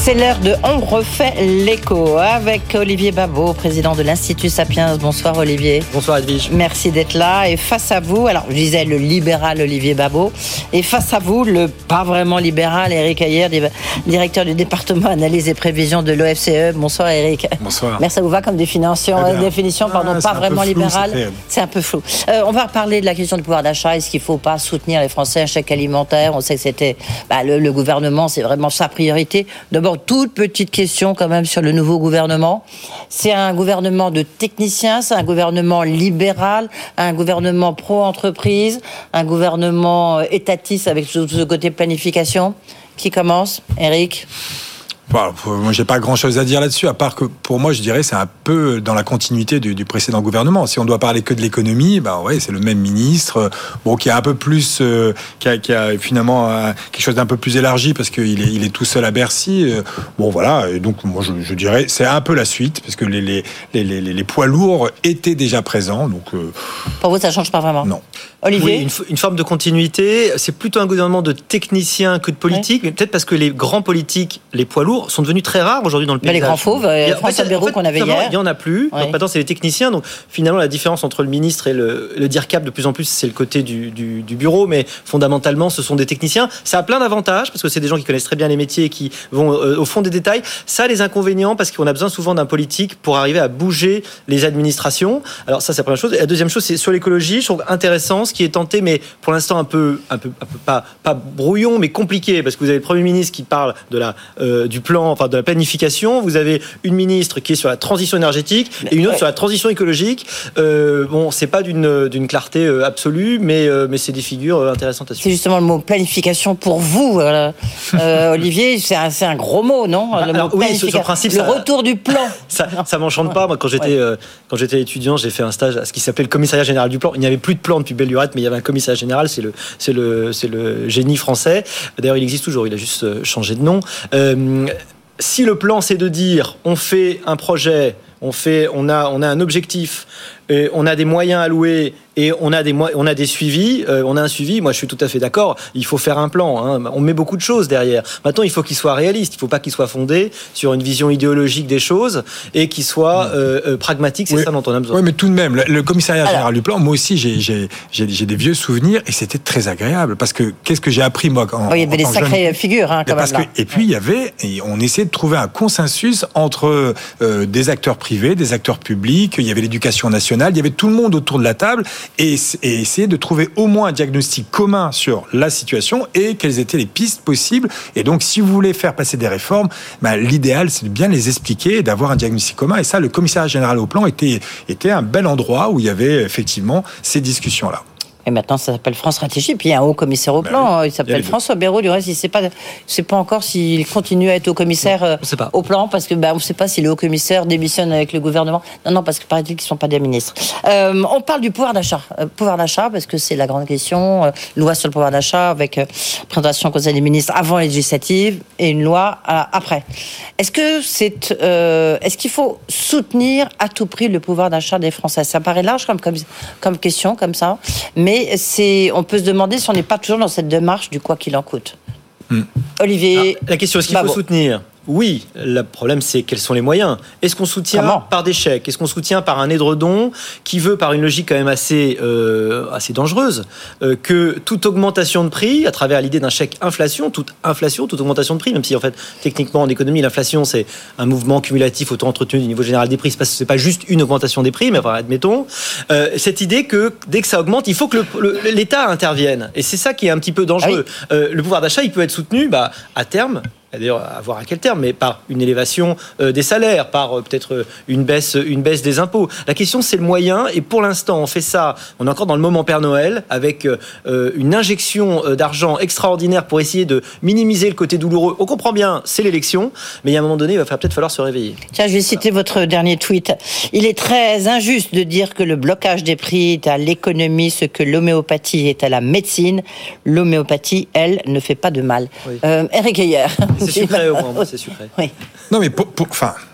B: C'est l'heure de On refait l'écho avec Olivier Babot, président de l'Institut Sapiens. Bonsoir Olivier.
E: Bonsoir Edwige.
B: Merci d'être là. Et face à vous, alors je disais le libéral Olivier Babot, et face à vous, le pas vraiment libéral Éric Heyer, directeur du département analyse et prévision de l'O F C E. Bonsoir Éric.
H: Bonsoir.
B: Merci, ça vous va comme définition,
H: eh bien,
B: définition pardon,
H: ah,
B: pas vraiment
H: flou,
B: libéral.
H: c'est,
B: c'est un peu flou. Euh, on va reparler de la question du pouvoir d'achat. Est-ce qu'il ne faut pas soutenir les Français, un chèque alimentaire? On sait que c'était bah, le, le gouvernement, c'est vraiment sa priorité. D'abord, toute petite question quand même sur le nouveau gouvernement. C'est un gouvernement de techniciens, c'est un gouvernement libéral, un gouvernement pro-entreprise, un gouvernement étatiste avec tout ce côté planification. Qui commence, Éric?
H: Bon, moi, j'ai pas grand-chose à dire là-dessus, à part que pour moi, je dirais, c'est un peu dans la continuité du, du précédent gouvernement. Si on doit parler que de l'économie, bah ouais, c'est le même ministre, bon, qui a un peu plus, euh, qui, a, qui a finalement euh, quelque chose d'un peu plus élargi parce qu'il est, il est tout seul à Bercy. Euh, bon, voilà. Et donc, moi, je, je dirais, c'est un peu la suite parce que les les les, les, les poids lourds étaient déjà présents. Donc, euh,
B: pour vous, ça change pas vraiment.
H: Non.
B: Olivier,
E: oui, une, une forme de continuité. C'est plutôt un gouvernement de techniciens que de politiques, oui. Mais peut-être parce que les grands politiques, les poids lourds, sont devenus très rares aujourd'hui dans le pays.
B: Les grands fauves, euh, François Bayrou en fait, qu'on avait hier.
E: Il n'y en a plus.
B: Oui.
E: Donc maintenant, c'est les techniciens. Donc finalement, la différence entre le ministre et le, le D I R C A P, de plus en plus, c'est le côté du, du, du bureau. Mais fondamentalement, ce sont des techniciens. Ça a plein d'avantages parce que c'est des gens qui connaissent très bien les métiers et qui vont euh, au fond des détails. Ça a les inconvénients parce qu'on a besoin souvent d'un politique pour arriver à bouger les administrations. Alors ça, c'est la première chose. Et la deuxième chose, c'est sur l'écologie. Je trouve intéressant ce qui est tenté, mais pour l'instant un peu, un peu, un peu pas, pas brouillon, mais compliqué, parce que vous avez le Premier ministre qui parle de la, euh, du plan, enfin de la planification. Vous avez une ministre qui est sur la transition énergétique et une autre ouais. sur la transition écologique. Euh, bon, c'est pas d'une, d'une clarté euh, absolue, mais, euh, mais c'est des figures euh, intéressantes à suivre.
B: C'est justement le mot planification pour vous, euh, euh, Olivier. C'est un, c'est un gros mot, non?
E: Bah,
B: le
E: alors,
B: mot
E: oui, ce, ce principe,
B: le
E: ça,
B: retour du plan.
E: Ça, ça m'enchante pas. Moi, quand j'étais, ouais. euh, quand j'étais étudiant, j'ai fait un stage à ce qui s'appelait le commissariat général du plan. Il n'y avait plus de plan depuis belle lurette, mais il y avait un commissariat général. C'est le, c'est le, c'est le génie français. D'ailleurs, il existe toujours. Il a juste changé de nom. Euh, si le plan, c'est de dire, on fait un projet, on fait, on a, on a un objectif, et on a des moyens alloués et on a des, on a des suivis, euh, on a un suivi. Moi, je suis tout à fait d'accord. Il faut faire un plan. Hein. On met beaucoup de choses derrière. Maintenant, il faut qu'il soit réaliste. Il ne faut pas qu'il soit fondé sur une vision idéologique des choses et qu'il soit euh, euh, pragmatique. C'est oui. ça dont on a besoin.
H: Oui, mais tout de même, le, le commissariat Alors. général du plan, moi aussi, j'ai, j'ai, j'ai, j'ai des vieux souvenirs et c'était très agréable parce que qu'est-ce que j'ai appris moi quand
B: oh, il y avait des sacrées jeune... figures, hein, quand
H: parce
B: même.
H: Que, et puis il y avait, et on essayait de trouver un consensus entre euh, des acteurs privés, des acteurs publics. Il y avait l'éducation nationale. Il y avait tout le monde autour de la table et, et essayer de trouver au moins un diagnostic commun sur la situation et quelles étaient les pistes possibles. Et donc, si vous voulez faire passer des réformes, ben, l'idéal, c'est de bien les expliquer et d'avoir un diagnostic commun. Et ça, le commissariat général au plan était, était un bel endroit où il y avait effectivement ces discussions-là.
B: Et maintenant, ça s'appelle France Stratégie. Puis il y a un haut commissaire au plan. Ben oui, il s'appelle il François Bayrou. Du reste, il ne sait pas, sait pas encore s'il continue à être haut commissaire non, euh, au plan, parce que ben, on ne sait pas si le haut commissaire démissionne avec le gouvernement. Non, non, parce que paraît-il qu'ils ne sont pas des ministres. Euh, on parle du pouvoir d'achat. Euh, pouvoir d'achat, parce que c'est la grande question. Euh, loi sur le pouvoir d'achat, avec euh, présentation au Conseil des ministres avant les législatives et une loi euh, après. Est-ce que c'est, euh, est-ce qu'il faut soutenir à tout prix le pouvoir d'achat des Français? Ça paraît large comme, comme, comme question, comme ça. Mais Mais c'est, on peut se demander si on n'est pas toujours dans cette démarche du quoi qu'il en coûte. Mmh. Olivier.
E: Alors, la question, est-ce qu'il bah faut bon. soutenir ? Oui, le problème c'est quels sont les moyens. Est-ce qu'on soutient Comment par des chèques? Est-ce qu'on soutient par un édredon qui veut, par une logique quand même assez, euh, assez dangereuse, euh, que toute augmentation de prix, à travers l'idée d'un chèque inflation, toute inflation, toute augmentation de prix, même si en fait techniquement en économie l'inflation c'est un mouvement cumulatif auto-entretenu du niveau général des prix, c'est pas juste une augmentation des prix, mais enfin admettons, euh, cette idée que dès que ça augmente, il faut que le, le, l'État intervienne. Et c'est ça qui est un petit peu dangereux. Ah oui. euh, le pouvoir d'achat, il peut être soutenu bah, à terme. D'ailleurs, à voir à quel terme, mais par une élévation euh, des salaires, par euh, peut-être une baisse, une baisse des impôts. La question, c'est le moyen, et pour l'instant, on fait ça, on est encore dans le moment Père Noël, avec euh, une injection d'argent extraordinaire pour essayer de minimiser le côté douloureux. On comprend bien, c'est l'élection, mais il y a un moment donné, il va peut-être falloir se réveiller.
B: Tiens, je vais citer votre dernier tweet. Il est très injuste de dire que le blocage des prix est à l'économie, ce que l'homéopathie est à la médecine. L'homéopathie, elle, ne fait pas de mal. Oui. Euh, Éric Heyer.
E: C'est sucré au moins, c'est sucré.
B: Oui.
H: Non mais pour, pour, enfin,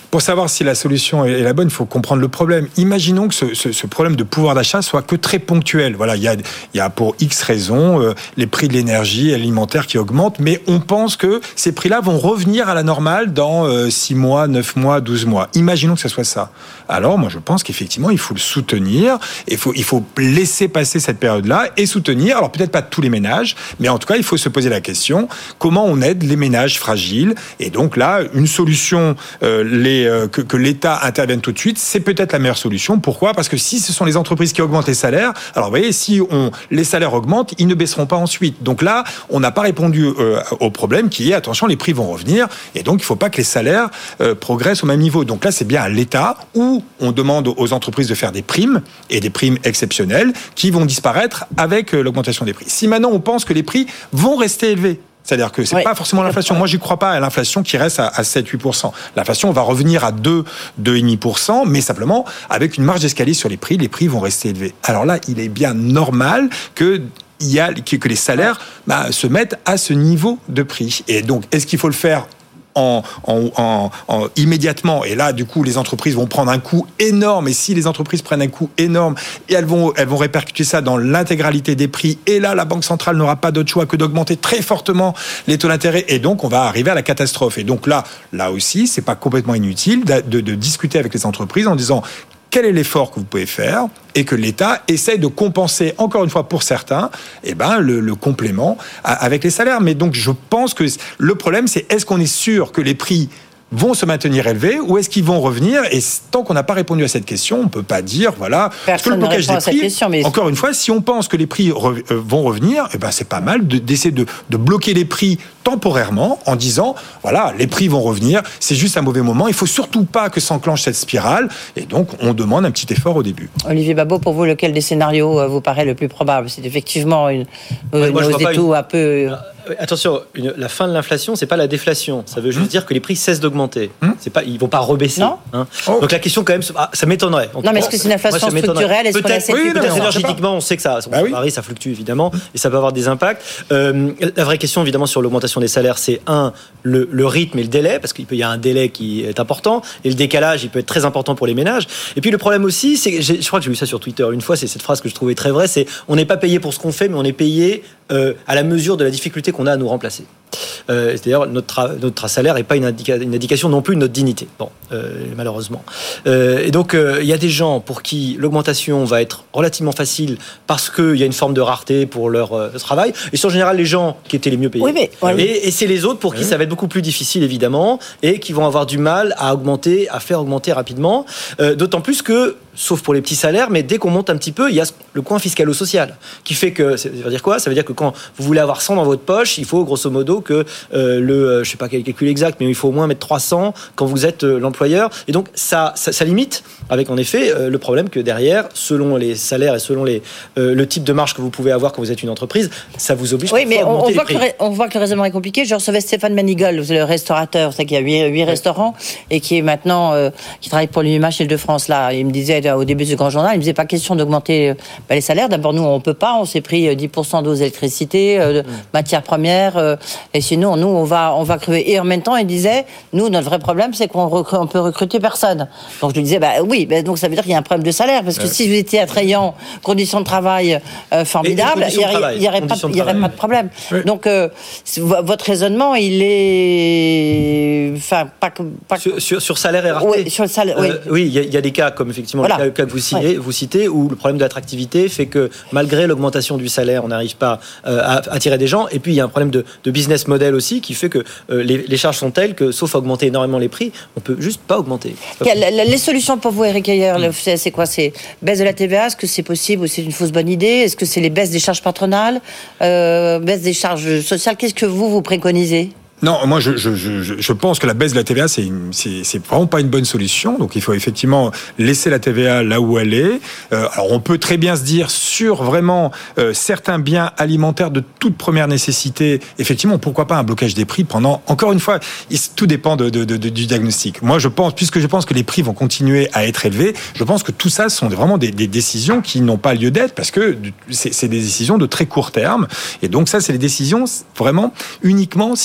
H: Pour savoir si la solution est la bonne, il faut comprendre le problème. Imaginons que ce, ce, ce problème de pouvoir d'achat soit que très ponctuel. Voilà, il y a, il y a pour X raisons euh, les prix de l'énergie alimentaire qui augmentent, mais on pense que ces prix-là vont revenir à la normale dans euh, six mois, neuf mois, douze mois. Imaginons que ce soit ça. Alors, moi, je pense qu'effectivement, il faut le soutenir. Il faut, il faut laisser passer cette période-là et soutenir. Alors, peut-être pas tous les ménages, mais en tout cas, il faut se poser la question comment on aide les ménages fragiles. Et donc là, une solution, euh, les Que, que l'État intervienne tout de suite, c'est peut-être la meilleure solution. Pourquoi ? Parce que si ce sont les entreprises qui augmentent les salaires, alors vous voyez, si on, les salaires augmentent, ils ne baisseront pas ensuite. Donc là, on n'a pas répondu euh, au problème qui est, attention, les prix vont revenir, et donc il ne faut pas que les salaires euh, progressent au même niveau. Donc là, c'est bien à l'État où on demande aux entreprises de faire des primes, et des primes exceptionnelles, qui vont disparaître avec euh, l'augmentation des prix. Si maintenant on pense que les prix vont rester élevés, c'est-à-dire que c'est oui. pas forcément l'inflation. Moi, j'y crois pas à l'inflation qui reste à, à sept à huit pour cent. L'inflation va revenir à deux, deux virgule cinq pour cent, mais simplement avec une marge d'escalier sur les prix, les prix vont rester élevés. Alors là, il est bien normal que il y a, que les salaires bah, se mettent à ce niveau de prix. Et donc, est-ce qu'il faut le faire En, en, en, en, immédiatement, et là du coup les entreprises vont prendre un coup énorme, et si les entreprises prennent un coup énorme, et elles vont, elles vont répercuter ça dans l'intégralité des prix, et là la Banque centrale n'aura pas d'autre choix que d'augmenter très fortement les taux d'intérêt, et donc on va arriver à la catastrophe. Et donc là, là aussi, c'est pas complètement inutile de, de, de discuter avec les entreprises en disant quel est l'effort que vous pouvez faire, et que l'État essaye de compenser, encore une fois pour certains, eh ben, le, le complément avec les salaires. Mais donc je pense que le problème, c'est est-ce qu'on est sûr que les prix vont se maintenir élevés ou est-ce qu'ils vont revenir? Et tant qu'on n'a pas répondu à cette question, on ne peut pas dire, voilà, parce que le blocage des prix, question, mais... encore une fois, si on pense que les prix re- euh, vont revenir, eh ben, c'est pas mal de, d'essayer de, de bloquer les prix temporairement en disant, voilà, les prix vont revenir, c'est juste un mauvais moment, il ne faut surtout pas que s'enclenche cette spirale, et donc on demande un petit effort au début.
B: Olivier Babot, pour vous, lequel des scénarios vous paraît le plus probable? C'est effectivement une,
I: ouais,
B: une
I: moi,
B: hausse des taux
I: une...
B: un peu...
I: Attention, une, la fin de l'inflation, c'est pas la déflation. Ça veut juste mmh. dire que les prix cessent d'augmenter. Mmh. C'est pas, ils vont pas rebaisser. Non. Hein. Oh. Donc la question quand même, ah, ça m'étonnerait.
B: Non, mais est-ce que c'est une inflation moi, structurelle? Est-ce
I: peut-être, oui, peut-être énergétiquement, on sait que ça, bah oui. varie, ça fluctue évidemment, et ça peut avoir des impacts. Euh, la vraie question, évidemment, sur l'augmentation des salaires, c'est un, le, le rythme et le délai, parce qu'il peut y a un délai qui est important, et le décalage, il peut être très important pour les ménages. Et puis le problème aussi, c'est, je crois que j'ai vu ça sur Twitter une fois, c'est cette phrase que je trouvais très vraie, c'est on n'est pas payé pour ce qu'on fait, mais on est payé euh, à la mesure de la difficulté qu'on a à nous remplacer. Euh, c'est-à-dire notre, notre salaire n'est pas une, indica, une indication non plus de notre dignité, bon, euh, malheureusement. Euh, et donc, il euh, y a des gens pour qui l'augmentation va être relativement facile parce qu'il y a une forme de rareté pour leur euh, travail. Et c'est en général les gens qui étaient les mieux payés.
B: Oui, mais, ouais,
I: et, et c'est les autres pour qui oui. ça va être beaucoup plus difficile, évidemment, et qui vont avoir du mal à augmenter, à faire augmenter rapidement. Euh, d'autant plus que, sauf pour les petits salaires, mais dès qu'on monte un petit peu, il y a le coin fiscalo-social qui fait que, ça veut dire quoi ? Ça veut dire que quand vous voulez avoir cent dans votre poche, il faut grosso modo que euh, le, euh, je sais pas quel calcul exact, mais il faut au moins mettre trois cents quand vous êtes euh, l'employeur. Et donc ça, ça, ça limite, avec en effet euh, le problème que derrière, selon les salaires et selon les, euh, le type de marge que vous pouvez avoir quand vous êtes une entreprise, ça vous oblige
B: oui, mais
I: à
B: on,
I: augmenter
B: on voit
I: les prix.
B: Que le, on voit que le raisonnement est compliqué. Je recevais Stéphane Manigal, le restaurateur, c'est qu'il y a huit, huit oui. restaurants et qui est maintenant euh, qui travaille pour l'U M H Île-de-France. Là, il me disait au début du Grand Journal, il me disait pas question d'augmenter bah, les salaires. D'abord, nous on peut pas, on s'est pris dix pour cent d'eau, électricité, euh, mmh. matières premières, euh, et sinon nous on va on va crever. Et en même temps, il disait, nous notre vrai problème c'est qu'on recrute, on peut recruter personne. Donc je lui disais, bah oui, bah, donc ça veut dire qu'il y a un problème de salaire, parce que ouais. si vous étiez attrayant, conditions de travail euh, formidables, il y aurait, il y aurait pas, il y aurait pas de problème. Oui. Donc euh, votre raisonnement, il est, enfin pas, pas...
I: Sur, sur, sur salaire et rareté.
B: Oui, sur le salaire. Oui,
I: euh, oui, il y, y a des cas comme effectivement voilà. le cas que vous citez, ouais. vous citez, où le problème de l'attractivité fait que malgré l'augmentation du salaire, on n'arrive pas euh, à attirer des gens. Et puis il y a un problème de, de business model aussi qui fait que euh, les, les charges sont telles que, sauf augmenter énormément les prix, on peut juste pas augmenter.
B: Pas les solutions pour vous, Éric Heyer, mmh. c'est quoi? C'est baisse de la T V A? Est-ce que c'est possible ou c'est une fausse bonne idée? Est-ce que c'est les baisses des charges patronales, euh, baisse des charges sociales? Qu'est-ce que vous vous préconisez?
H: Non, moi je, je, je, je pense que la baisse de la T V A, c'est, une, c'est, c'est vraiment pas une bonne solution. Donc il faut effectivement laisser la T V A là où elle est. Euh, alors on peut très bien se dire sur vraiment euh, certains biens alimentaires de toute première nécessité, effectivement, pourquoi pas un blocage des prix pendant, encore une fois, il, tout dépend de, de, de, du diagnostic. Moi je pense, puisque je pense que les prix vont continuer à être élevés, je pense que tout ça sont vraiment des, des décisions qui n'ont pas lieu d'être, parce que c'est, c'est des décisions de très court terme. Et donc ça, c'est des décisions vraiment uniquement si on pense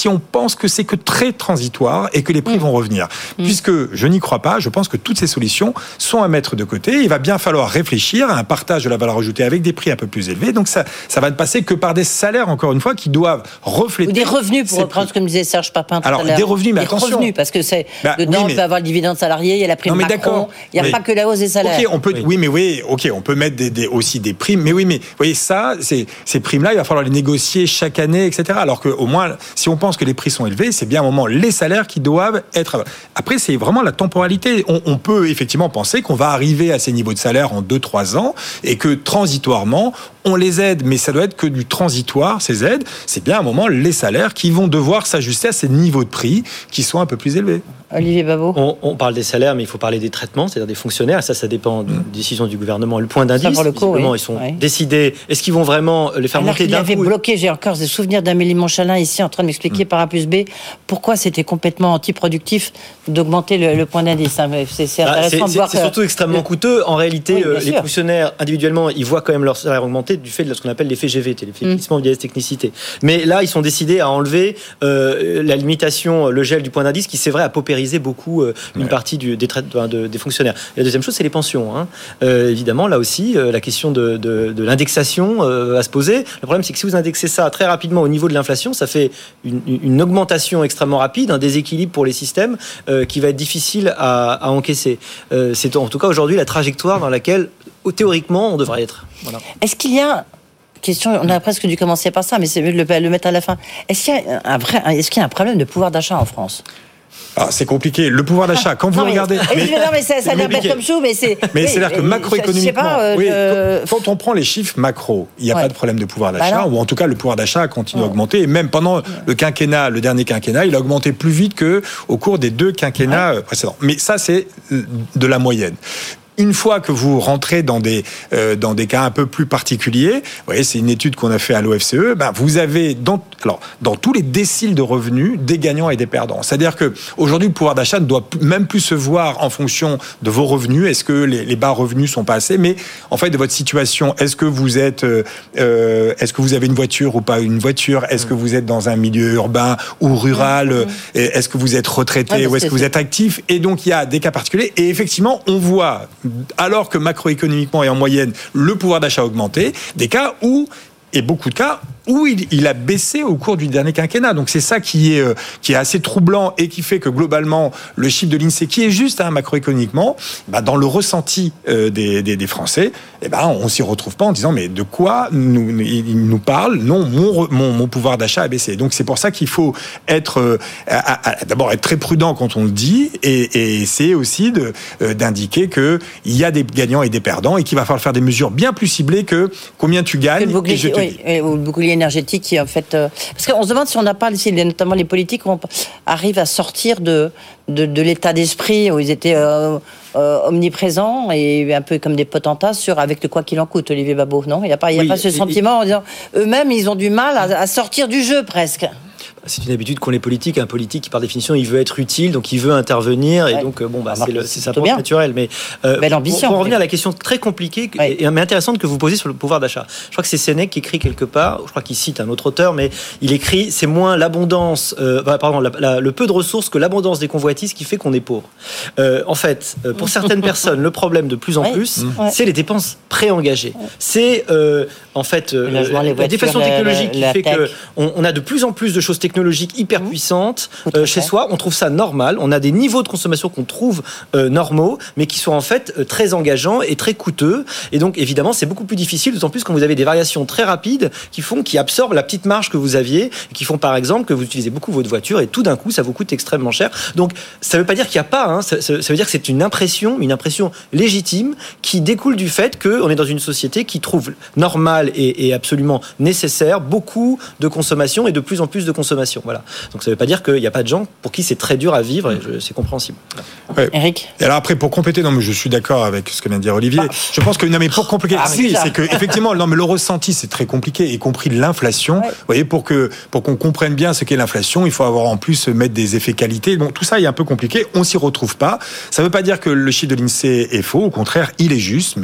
H: pense que c'est que très transitoire et que les prix mmh. vont revenir. Mmh. Puisque je n'y crois pas, je pense que toutes ces solutions sont à mettre de côté. Il va bien falloir réfléchir à un partage de la valeur ajoutée avec des prix un peu plus élevés. Donc ça, ça va ne passer que par des salaires, encore une fois, qui doivent refléter...
B: Ou des revenus, pour reprendre ce que me disait Serge Papin tout
H: Alors,
B: à l'heure.
H: des revenus, mais
B: des
H: attention.
B: revenus, parce que c'est,
H: bah,
B: dedans,
H: oui, mais...
B: on peut avoir le dividende salarié, il y a la prime
H: non, mais
B: Macron, il n'y a
H: mais...
B: pas que la hausse des salaires.
H: Ok, on peut, oui. oui, mais oui, ok, on peut mettre des, des, aussi des primes, mais oui, mais vous voyez, ça, c'est, ces primes-là, il va falloir les négocier chaque année, et cetera. Alors qu'au moins, si on pense que les prix sont élevés, c'est bien à un moment les salaires qui doivent être... Après, c'est vraiment la temporalité. On, on peut effectivement penser qu'on va arriver à ces niveaux de salaire en deux trois ans et que transitoirement, on les aide, mais ça doit être que du transitoire, ces aides. C'est bien à un moment les salaires qui vont devoir s'ajuster à ces niveaux de prix qui sont un peu plus élevés.
B: Olivier Babot.
I: On, on parle des salaires, mais il faut parler des traitements, c'est-à-dire des fonctionnaires. Ça, ça dépend de mmh. décision du gouvernement. Le point d'indice,
B: le coup, oui.
I: ils sont
B: oui.
I: décidés. Est-ce qu'ils vont vraiment les faire
B: Alors
I: monter d'un coup?
B: Il avait bloqué, j'ai encore des souvenirs d'Amélie Montchalin ici en train de m'expliquer mmh. par A plus B pourquoi c'était complètement antiproductif d'augmenter le, le point d'indice. C'est, c'est intéressant ah, c'est, de voir
I: c'est, c'est surtout extrêmement le... coûteux. En réalité, oui, les sûr. fonctionnaires, individuellement, ils voient quand même leur salaire augmenter du fait de ce qu'on appelle l'effet G V T, l'effet glissement de vieillesse technicité. Mais là, ils sont décidés à enlever euh, la limitation, le gel du point d'indice qui, c'est vrai, a paupérisé beaucoup euh, une ouais. partie du, des, traite, de, des fonctionnaires. Et la deuxième chose, c'est les pensions. Hein. Euh, évidemment, là aussi, euh, la question de, de, de l'indexation euh, va se poser. Le problème, c'est que si vous indexez ça très rapidement au niveau de l'inflation, ça fait une, une augmentation extrêmement rapide, un déséquilibre pour les systèmes euh, qui va être difficile à, à encaisser. Euh, c'est en tout cas aujourd'hui la trajectoire dans laquelle, théoriquement, on devrait être. Voilà.
B: Est-ce qu'il y a... Question, on a presque dû commencer par ça, mais c'est mieux de le, le mettre à la fin. Est-ce qu'il y a un vrai, est-ce qu'il y a un problème de pouvoir d'achat en France?
H: Ah, c'est compliqué. Le pouvoir d'achat, quand vous
B: non, mais,
H: regardez...
B: Mais, non, mais ça, ça a l'air bête comme chou, mais c'est...
H: Mais c'est-à-dire que macroéconomiquement...
B: Pas, euh,
H: oui,
B: je...
H: Quand on prend les chiffres macro, il n'y a ouais. pas de problème de pouvoir d'achat,
B: bah
H: ou en tout cas, le pouvoir d'achat continue
B: ouais.
H: à augmenter. Et même pendant ouais. le quinquennat, le dernier quinquennat, il a augmenté plus vite qu'au cours des deux quinquennats ouais. précédents. Mais ça, c'est de la moyenne. Une fois que vous rentrez dans des euh, dans des cas un peu plus particuliers, vous voyez, c'est une étude qu'on a fait à l'O F C E. Ben vous avez dans alors dans tous les déciles de revenus des gagnants et des perdants. C'est-à-dire que aujourd'hui le pouvoir d'achat ne doit même plus se voir en fonction de vos revenus. Est-ce que les, les bas revenus sont pas assez, mais en fait de votre situation. Est-ce que vous êtes euh, est-ce que vous avez une voiture ou pas une voiture? Est-ce que vous êtes dans un milieu urbain ou rural? Mmh. Est-ce que vous êtes retraité ouais, ou est-ce que vous êtes actif? Et donc il y a des cas particuliers. Et effectivement, on voit, alors que macroéconomiquement et en moyenne, le pouvoir d'achat a augmenté, des cas où, et beaucoup de cas, où il, il a baissé au cours du dernier quinquennat. Donc c'est ça qui est, euh, qui est assez troublant et qui fait que globalement, le chiffre de l'INSEE, qui est juste hein, macroéconomiquement, bah, dans le ressenti euh, des, des, des Français, eh ben, on ne s'y retrouve pas en disant mais de quoi nous, il nous parle? Non, mon, mon, mon pouvoir d'achat a baissé. Donc c'est pour ça qu'il faut être, euh, à, à, d'abord être très prudent quand on le dit et, et essayer aussi de, euh, d'indiquer qu'il y a des gagnants et des perdants et qu'il va falloir faire des mesures bien plus ciblées que combien tu gagnes et je te
B: oui, oui, ou le bouclier énergétique qui en fait euh, parce qu'on se demande si on n'a pas si notamment les politiques on arrive à sortir de de, de l'état d'esprit où ils étaient euh, euh, omniprésents et un peu comme des potentats sur avec de quoi qu'il en coûte. Olivier Babot, non, il n'y a pas il y a oui, pas ce et, sentiment en disant eux-mêmes ils ont du mal à, à sortir du jeu presque.
I: C'est une habitude qu'ont les politiques. Un politique, par définition, il veut être utile, donc il veut intervenir, et ouais. donc bon, bah, c'est, le, c'est sa propre naturelle. Mais euh,
B: belle ambition.
I: Pour, pour revenir à la question très compliquée ouais. et, et mais intéressante que vous posez sur le pouvoir d'achat. Je crois que c'est Sénèque qui écrit quelque part. Je crois qu'il cite un autre auteur, mais il écrit c'est moins l'abondance, euh, pardon, la, la, le peu de ressources que l'abondance des convoitises qui fait qu'on est pauvre. Euh, en fait, pour certaines personnes, le problème de plus en ouais. plus, ouais. c'est les dépenses préengagées. Ouais. C'est euh, en fait euh, la, la déflation technologique la, la, qui fait que on, on a de plus en plus de choses technologiques hyper puissantes euh, chez soi. On trouve ça normal. On a des niveaux de consommation qu'on trouve euh, normaux, mais qui sont en fait euh, très engageants et très coûteux. Et donc, évidemment, c'est beaucoup plus difficile, d'autant plus quand vous avez des variations très rapides qui font, qui absorbent la petite marge que vous aviez, et qui font par exemple que vous utilisez beaucoup votre voiture et tout d'un coup, ça vous coûte extrêmement cher. Donc, ça ne veut pas dire qu'il n'y a pas. Hein, ça, ça veut dire que c'est une impression, une impression légitime qui découle du fait qu'on est dans une société qui trouve normal et, et absolument nécessaire beaucoup de consommation et de plus en plus de consommation. Voilà. Donc ça ne veut pas dire qu'il n'y a pas de gens pour qui c'est très dur à vivre et je, c'est compréhensible.
H: Ouais.
B: Eric.
H: Et alors après, pour compléter, non mais je suis d'accord avec ce que vient de dire Olivier. Ah. Je pense que non mais pour compliquer, ah, si, c'est que effectivement, non mais le ressenti c'est très compliqué, y compris l'inflation. Ouais. Vous voyez, pour que pour qu'on comprenne bien ce qu'est l'inflation, il faut avoir en plus mettre des effets qualité. Bon, tout ça est un peu compliqué. On s'y retrouve pas. Ça ne veut pas dire que le chiffre de l'INSEE est faux. Au contraire, il est juste, mais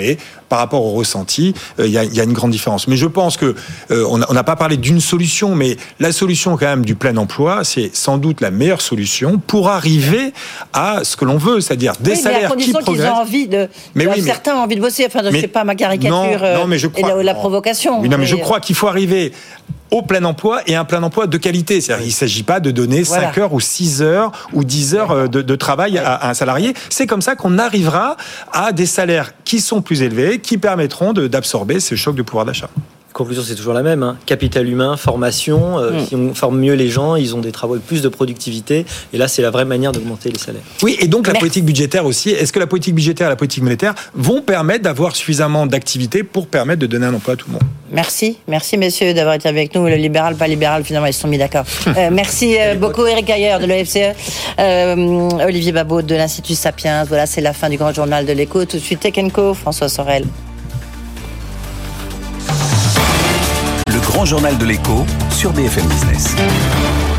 H: par rapport au ressenti, il euh, y, a, y a une grande différence. Mais je pense que euh, on n'a pas parlé d'une solution, mais la solution quand même du plein emploi, c'est sans doute la meilleure solution pour arriver à ce que l'on veut, c'est-à-dire des
B: oui,
H: salaires qui progressent.
B: Mais à condition qu'ils ont envie de,
H: mais oui,
B: certains
H: mais,
B: ont envie de bosser. Enfin, je ne sais pas ma caricature
H: non, non, mais je crois,
B: et la, la provocation.
H: Oui, non, mais, mais je
B: euh,
H: crois qu'il faut arriver au plein emploi et un plein emploi de qualité. C'est-à-dire qu'il ne s'agit pas de donner voilà. cinq heures ou six heures ou dix heures de, de travail à, à un salarié. C'est comme ça qu'on arrivera à des salaires qui sont plus élevés, qui permettront de, d'absorber ce choc de pouvoir d'achat.
I: Conclusion, c'est toujours la même. Hein. Capital humain, formation. Euh, mmh. Si on forme mieux les gens, ils ont des travaux avec plus de productivité. Et là, c'est la vraie manière d'augmenter les salaires.
H: Oui, et donc la
B: Merci.
H: politique budgétaire aussi. Est-ce que la politique budgétaire et la politique monétaire vont permettre d'avoir suffisamment d'activité pour permettre de donner un emploi à tout le monde?
B: Merci. Merci, messieurs, d'avoir été avec nous. Le libéral, pas libéral, finalement, ils se sont mis d'accord. euh, merci euh, beaucoup, Éric Ayer de l'O F C E, euh, Olivier Babot de l'Institut Sapiens. Voilà, c'est la fin du grand journal de l'écho. Tout de suite, Tech and Co, François Sorel.
A: Le grand journal de l'écho sur B F M Business.